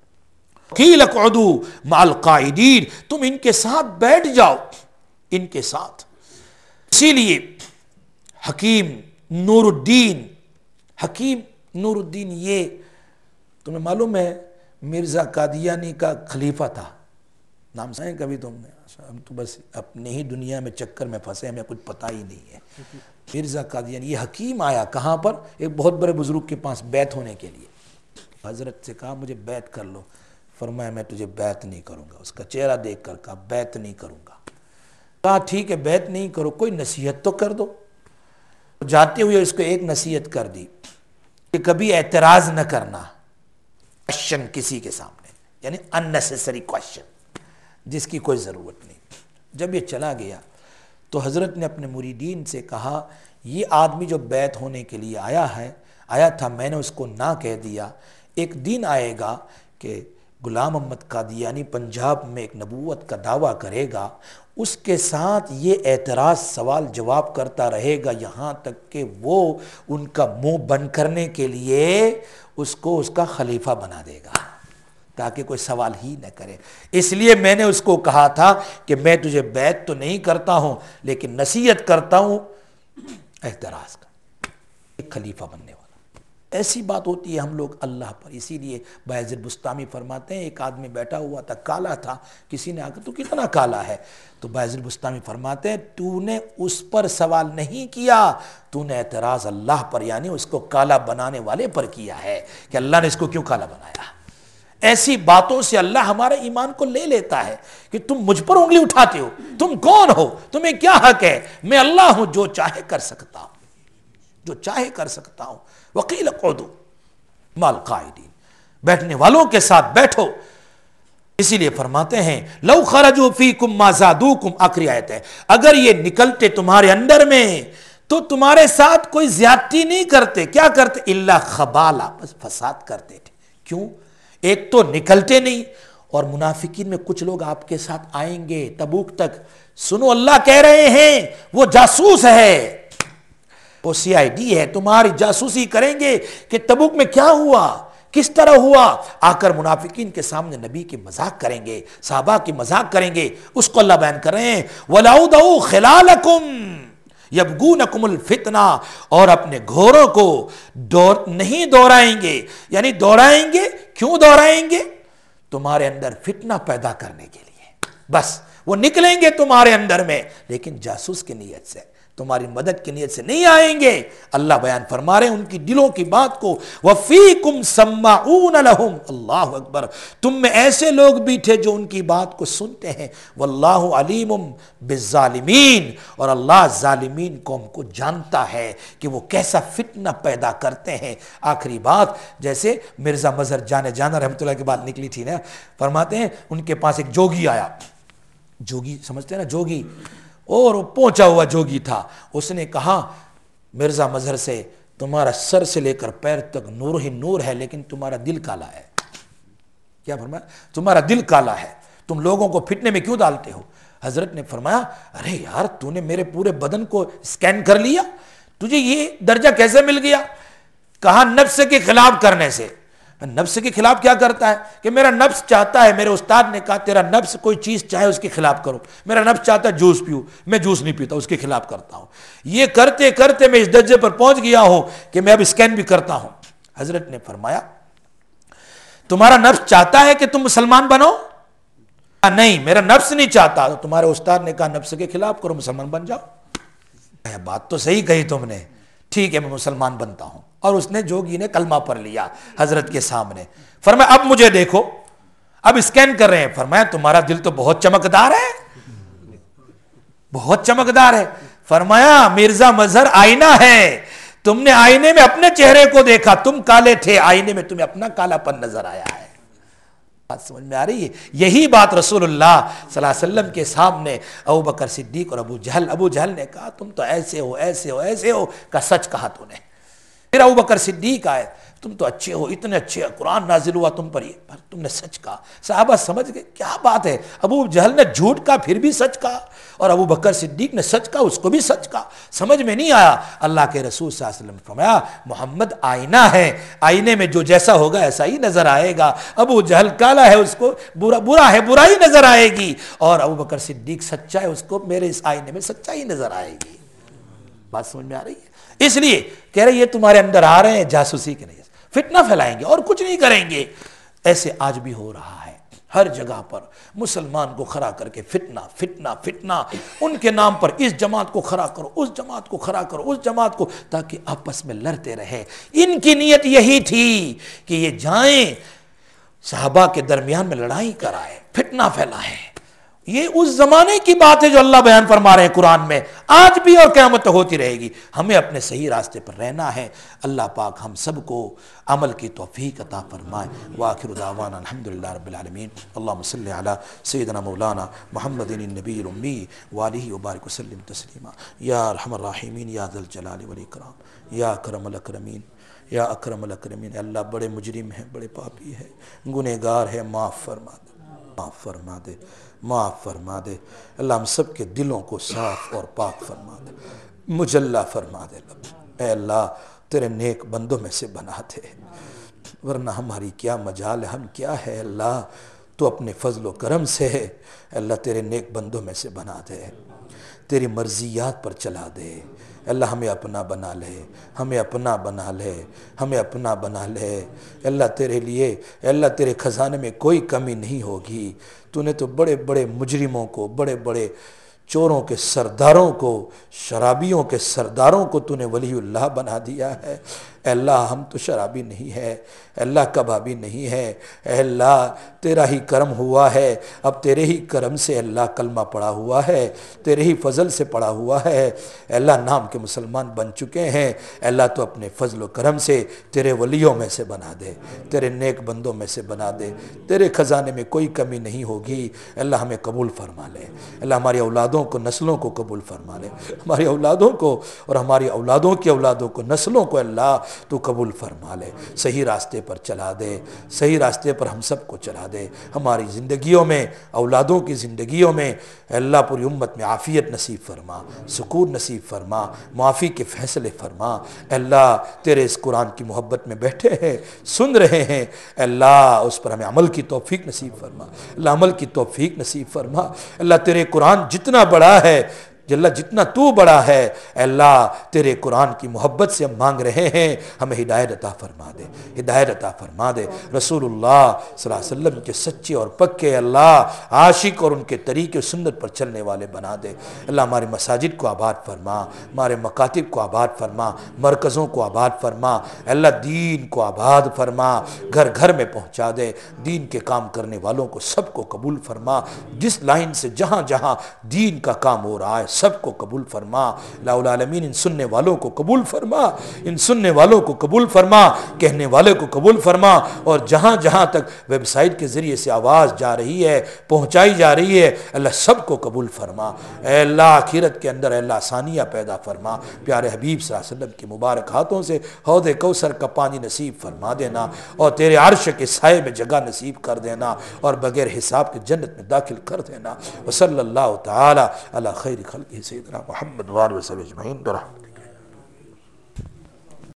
قیل اقعدوا مع القاعدین، تم ان کے ساتھ بیٹھ جاؤ، ان کے ساتھ. اسی لیے حکیم نور الدین، حکیم نور الدین یہ تمہیں معلوم ہے مرزا قادیانی کا خلیفہ تھا. نام سنیں کبھی تم نے؟ ہم تو بس اپنے ہی دنیا میں چکر میں پھنسے، ہمیں کچھ پتہ ہی نہیں ہے. مرزا قادیانی یہ حکیم آیا کہاں پر؟ ایک بہت بڑے بزرگ کے پاس بیعت ہونے کے لیے. حضرت سے کہا مجھے بیعت کر لو. فرمایا میں تجھے بیعت نہیں کروں گا. اس کا چہرہ دیکھ کر کہا بیعت نہیں کروں گا. کہا ٹھیک ہے بیعت نہیں کرو، کوئی نصیحت تو کر دو. جاتے ہوئے اس کو ایک نصیحت کر دی کہ کبھی اعتراض نہ کرنا کوشچن کسی کے سامنے، یعنی unnecessary کوشچن جس کی کوئی ضرورت نہیں. جب یہ چلا گیا تو حضرت نے اپنے مریدین سے کہا یہ آدمی جو بیعت ہونے کے لیے آیا ہے آیا تھا، میں نے اس کو نہ کہہ دیا. ایک دن آئے گا کہ غلام احمد قادیانی پنجاب میں ایک نبوت کا دعویٰ کرے گا، اس کے ساتھ یہ اعتراض سوال جواب کرتا رہے گا یہاں تک کہ وہ ان کا منہ بند کرنے کے لیے اس کو اس کا خلیفہ بنا دے گا تاکہ کوئی سوال ہی نہ کرے. اس لیے میں نے اس کو کہا تھا کہ میں تجھے بیعت تو نہیں کرتا ہوں لیکن نصیحت کرتا ہوں اعتراض کا، ایک خلیفہ بننے والا. ایسی بات ہوتی ہے ہم لوگ اللہ پر. اسی لیے بایزید بسطامی فرماتے ہیں ایک آدمی بیٹھا ہوا تھا کالا تھا، کسی نے آ کر تو کتنا کالا ہے؟ تو بایزید بسطامی فرماتے ہیں تو نے اس پر سوال نہیں کیا، تو نے اعتراض اللہ پر یعنی اس کو کالا بنانے والے پر کیا ہے کہ اللہ نے اس کو کیوں کالا بنایا. ایسی باتوں سے اللہ ہمارے ایمان کو لے لیتا ہے کہ تم مجھ پر انگلی اٹھاتے ہو، تم کون ہو، تمہیں کیا حق ہے؟ میں اللہ ہوں جو چاہے کر سکتا ہوں، جو چاہے کر سکتا ہوں. وقیل اقعدوا مع القاعدین، بیٹھنے والوں کے ساتھ بیٹھو. اسی لیے فرماتے ہیں لو خرجوا فیکم ما زادوکم، آخری آیت ہے، اگر یہ نکلتے تمہارے اندر میں تو تمہارے ساتھ کوئی زیادتی نہیں کرتے. کیا کرتے؟ الا خبالا، بس فساد کرتے تھے. کیوں؟ ایک تو نکلتے نہیں، اور منافقین میں کچھ لوگ آپ کے ساتھ آئیں گے تبوک تک. سنو اللہ کہہ رہے ہیں وہ جاسوس ہے، وہ سی آئی ڈی ہے، تمہاری جاسوسی کریں گے کہ تبوک میں کیا ہوا، کس طرح ہوا. آ کر منافقین کے سامنے نبی کی مذاق کریں گے، صحابہ کی مذاق کریں گے. اس کو اللہ بیان کر رہے ہیں وَلَوْدَوْا خِلَالَكُمْ یبغونکم الفتنہ، اور اپنے گھوڑوں کو دور نہیں دورائیں گے. یعنی دورائیں گے، کیوں دورائیں گے؟ تمہارے اندر فتنہ پیدا کرنے کے لیے. بس وہ نکلیں گے تمہارے اندر میں لیکن جاسوس کی نیت سے، تمہاری مدد کی نیت سے نہیں آئیں گے. اللہ بیان فرما رہے ہیں ان کی دلوں کی بات کو. وَفِيكُمْ سَمَّعُونَ لَهُمْ، اللہ اکبر، تم میں ایسے لوگ بھی تھے جو ان کی بات کو سنتے ہیں. وَاللَّهُ عَلِيمٌ بِالظَّالِمِينَ، اور اللہ ظالمین قوم کو جانتا ہے کہ وہ کیسا فتنہ پیدا کرتے ہیں. آخری بات، جیسے مرزا مظہر جانے جانا رحمۃ اللہ کی بات نکلی تھی نا، فرماتے ہیں ان کے پاس ایک جوگی آیا. جوگی سمجھتے ہیں نا، جوگی، اور وہ پہنچا ہوا جوگی تھا. اس نے کہا مرزا مظہر سے تمہارا سر سے لے کر پیر تک نور ہی نور ہے لیکن تمہارا دل کالا ہے. کیا فرمایا؟ تمہارا دل کالا ہے، تم لوگوں کو فتنے میں کیوں ڈالتے ہو؟ حضرت نے فرمایا ارے یار تو نے میرے پورے بدن کو سکین کر لیا، تجھے یہ درجہ کیسے مل گیا؟ کہا نفس کے خلاف کرنے سے. نفس کے خلاف کیا کرتا ہے کہ میرا نفس چاہتا ہے، میرے استاد نے کہا تیرا نفس کوئی چیز چاہے اس کے خلاف کرو. میرا نفس چاہتا ہے جوس پیو، میں جوس نہیں پیتا، اس کے خلاف کرتا ہوں. یہ کرتے کرتے میں اس درجے پر پہنچ گیا ہوں کہ میں اب اسکین بھی کرتا ہوں. حضرت نے فرمایا تمہارا نفس چاہتا ہے کہ تم مسلمان بنو؟ نہیں، میرا نفس نہیں چاہتا. تو تمہارے استاد نے کہا نفس کے خلاف کرو، مسلمان بن جاؤ. بات تو صحیح کہی تم نے، ٹھیک ہے میں مسلمان بنتا ہوں. اور اس نے جوگی نے کلمہ پڑھ لیا حضرت کے سامنے. فرمایا اب مجھے دیکھو، اب اسکین کر رہے ہیں. فرمایا تمہارا دل تو بہت چمکدار ہے، بہت چمکدار ہے. فرمایا مرزا مظہر آئینہ ہے، تم نے آئینے میں اپنے چہرے کو دیکھا، تم کالے تھے، آئینے میں تمہیں اپنا کالا پن نظر آیا ہے. بات سمجھ میں آ رہی ہے؟ یہی بات رسول اللہ صلی اللہ علیہ وسلم کے سامنے ابو بکر صدیق اور ابو جہل ابو جہل نے کہا تم تو ایسے ہو ایسے ہو ایسے ہو، کہا سچ کہا تو نے۔ پھر ابو بکر صدیق آئے، تم تو اچھے ہو، اتنے اچھے، قرآن نازل ہوا تم پر، یہ پر تم نے سچ کہا۔ صحابہ سمجھ گئے کیا بات ہے، ابو جہل نے جھوٹ کہا پھر بھی سچ کہا، اور ابو بکر صدیق نے سچ کہا اس کو بھی سچ کہا۔ سمجھ میں نہیں آیا۔ اللہ کے رسول صلی اللہ علیہ وسلم نے فرمایا محمد آئینہ ہے، آئینے میں جو جیسا ہوگا ایسا ہی نظر آئے گا۔ ابو جہل کالا ہے، اس کو برا برا ہے برائی نظر آئے گی، اور ابو بکر صدیق سچا ہے، اس کو میرے اس آئینے میں سچائی نظر آئے گی۔ بات سمجھ میں آ رہی ہے؟ اس لیے کہہ رہے یہ تمہارے اندر آ رہے ہیں جاسوسی کے نہیں، فتنہ پھیلائیں گے اور کچھ نہیں کریں گے۔ ایسے آج بھی ہو رہا ہے، ہر جگہ پر مسلمان کو کھڑا کر کے فتنہ فتنہ فتنہ، ان کے نام پر اس جماعت کو کھڑا کرو، اس جماعت کو کھڑا کرو، اس جماعت کو، تاکہ آپس میں لڑتے رہے۔ ان کی نیت یہی تھی کہ یہ جائیں صحابہ کے درمیان میں لڑائی کرائے، فتنہ پھیلائے۔ یہ اس زمانے کی بات ہے جو اللہ بیان فرما رہے ہیں قرآن میں، آج بھی اور قیامت تک ہوتی رہے گی۔ ہمیں اپنے صحیح راستے پر رہنا ہے۔ اللہ پاک ہم سب کو عمل کی توفیق عطا فرمائے۔ وآخر دعوانا الحمدللہ رب العالمین۔ اللہم صلی علی سیدنا مولانا محمد النبی الامی وآلہ وبارک وسلم تسلیما۔ یا ارحم الراحمین، یا ذا الجلال والاکرام، یا اکرم الاکرمین، یا اکرم الاکرمین۔ اللہ بڑے مجرم ہیں، بڑے پاپی ہیں، گنہگار ہیں، معاف فرما دے، معاف فرما دے، معاف فرما دے۔ اللہ ہم سب کے دلوں کو صاف اور پاک فرما دے، مجلہ فرما دے۔ اے اللہ تیرے نیک بندوں میں سے بنا دے، ورنہ ہماری کیا مجال ہے، ہم کیا ہے اللہ، تو اپنے فضل و کرم سے اللہ تیرے نیک بندوں میں سے بنا دے، تیری مرضیات پر چلا دے۔ اللہ ہمیں اپنا بنا لے، ہمیں اپنا بنا لے، ہمیں اپنا بنا لے۔ اللہ تیرے لیے، اللہ تیرے خزانے میں کوئی کمی نہیں ہوگی۔ تو نے تو بڑے بڑے مجرموں کو، بڑے بڑے چوروں کے سرداروں کو، شرابیوں کے سرداروں کو تو نے ولی اللہ بنا دیا ہے۔ اے اللہ ہم تو شرابی نہیں ہے، اے اللہ کبابی نہیں ہے، اے اللہ تیرا ہی کرم ہوا ہے، اب تیرے ہی کرم سے اللہ کلمہ پڑا ہوا ہے، تیرے ہی فضل سے پڑا ہوا ہے، اے اللہ نام کے مسلمان بن چکے ہیں۔ اے اللہ تو اپنے فضل و کرم سے تیرے ولیوں میں سے بنا دے، تیرے نیک بندوں میں سے بنا دے، تیرے خزانے میں کوئی کمی نہیں ہوگی۔ اے اللہ ہمیں قبول فرما لے، اللہ ہماری اولادوں کو، نسلوں کو قبول فرما لے، ہماری اولادوں کو اور ہماری اولادوں کی اولادوں کو، نسلوں کو اللہ تو قبول فرما لے، صحیح راستے پر چلا دے، صحیح راستے پر ہم سب کو چلا دے۔ ہماری زندگیوں میں، اولادوں کی زندگیوں میں اللہ پوری امت میں عافیت نصیب فرما، سکون نصیب فرما، معافی کے فیصلے فرما۔ اللہ تیرے اس قرآن کی محبت میں بیٹھے ہیں، سن رہے ہیں، اللہ اس پر ہمیں عمل کی توفیق نصیب فرما، اللہ عمل کی توفیق نصیب فرما۔ اللہ تیرے قرآن جتنا بڑا ہے، اللہ جتنا تو بڑا ہے، اے اللہ تیرے قرآن کی محبت سے ہم مانگ رہے ہیں، ہمیں ہدایت عطا فرما دے، ہدایت عطا فرما دے۔ رسول اللہ صلی اللہ علیہ وسلم کے سچے اور پکے اللہ عاشق اور ان کے طریقے سنت پر چلنے والے بنا دے۔ اللہ ہمارے مساجد کو آباد فرما، ہمارے مکاتب کو آباد فرما، مرکزوں کو آباد فرما، اللہ دین کو آباد فرما، گھر گھر میں پہنچا دے، دین کے کام کرنے والوں کو سب کو قبول فرما، جس لائن سے جہاں جہاں دین کا کام ہو رہا ہے سب کو قبول فرما۔ لا العالمین ان سننے والوں کو قبول فرما، ان سننے والوں کو قبول فرما، کہنے والے کو قبول فرما، اور جہاں جہاں تک ویب سائٹ کے ذریعے سے آواز جا رہی ہے، پہنچائی جا رہی ہے، اللہ سب کو قبول فرما۔ اے اللہ آخرت کے اندر اے اللہ آسانیہ پیدا فرما، پیارے حبیب صلی اللہ علیہ وسلم کے مبارک ہاتھوں سے حوض کوثر کا پانی نصیب فرما دینا، اور تیرے عرش کے سائے میں جگہ نصیب کر دینا، اور بغیر حساب کے جنت میں داخل کر دینا۔ وصلی اللہ تعالی علی خیر خلقہ سیدنا محمد وآلہ وصحبہ اجمعین برحمتہ۔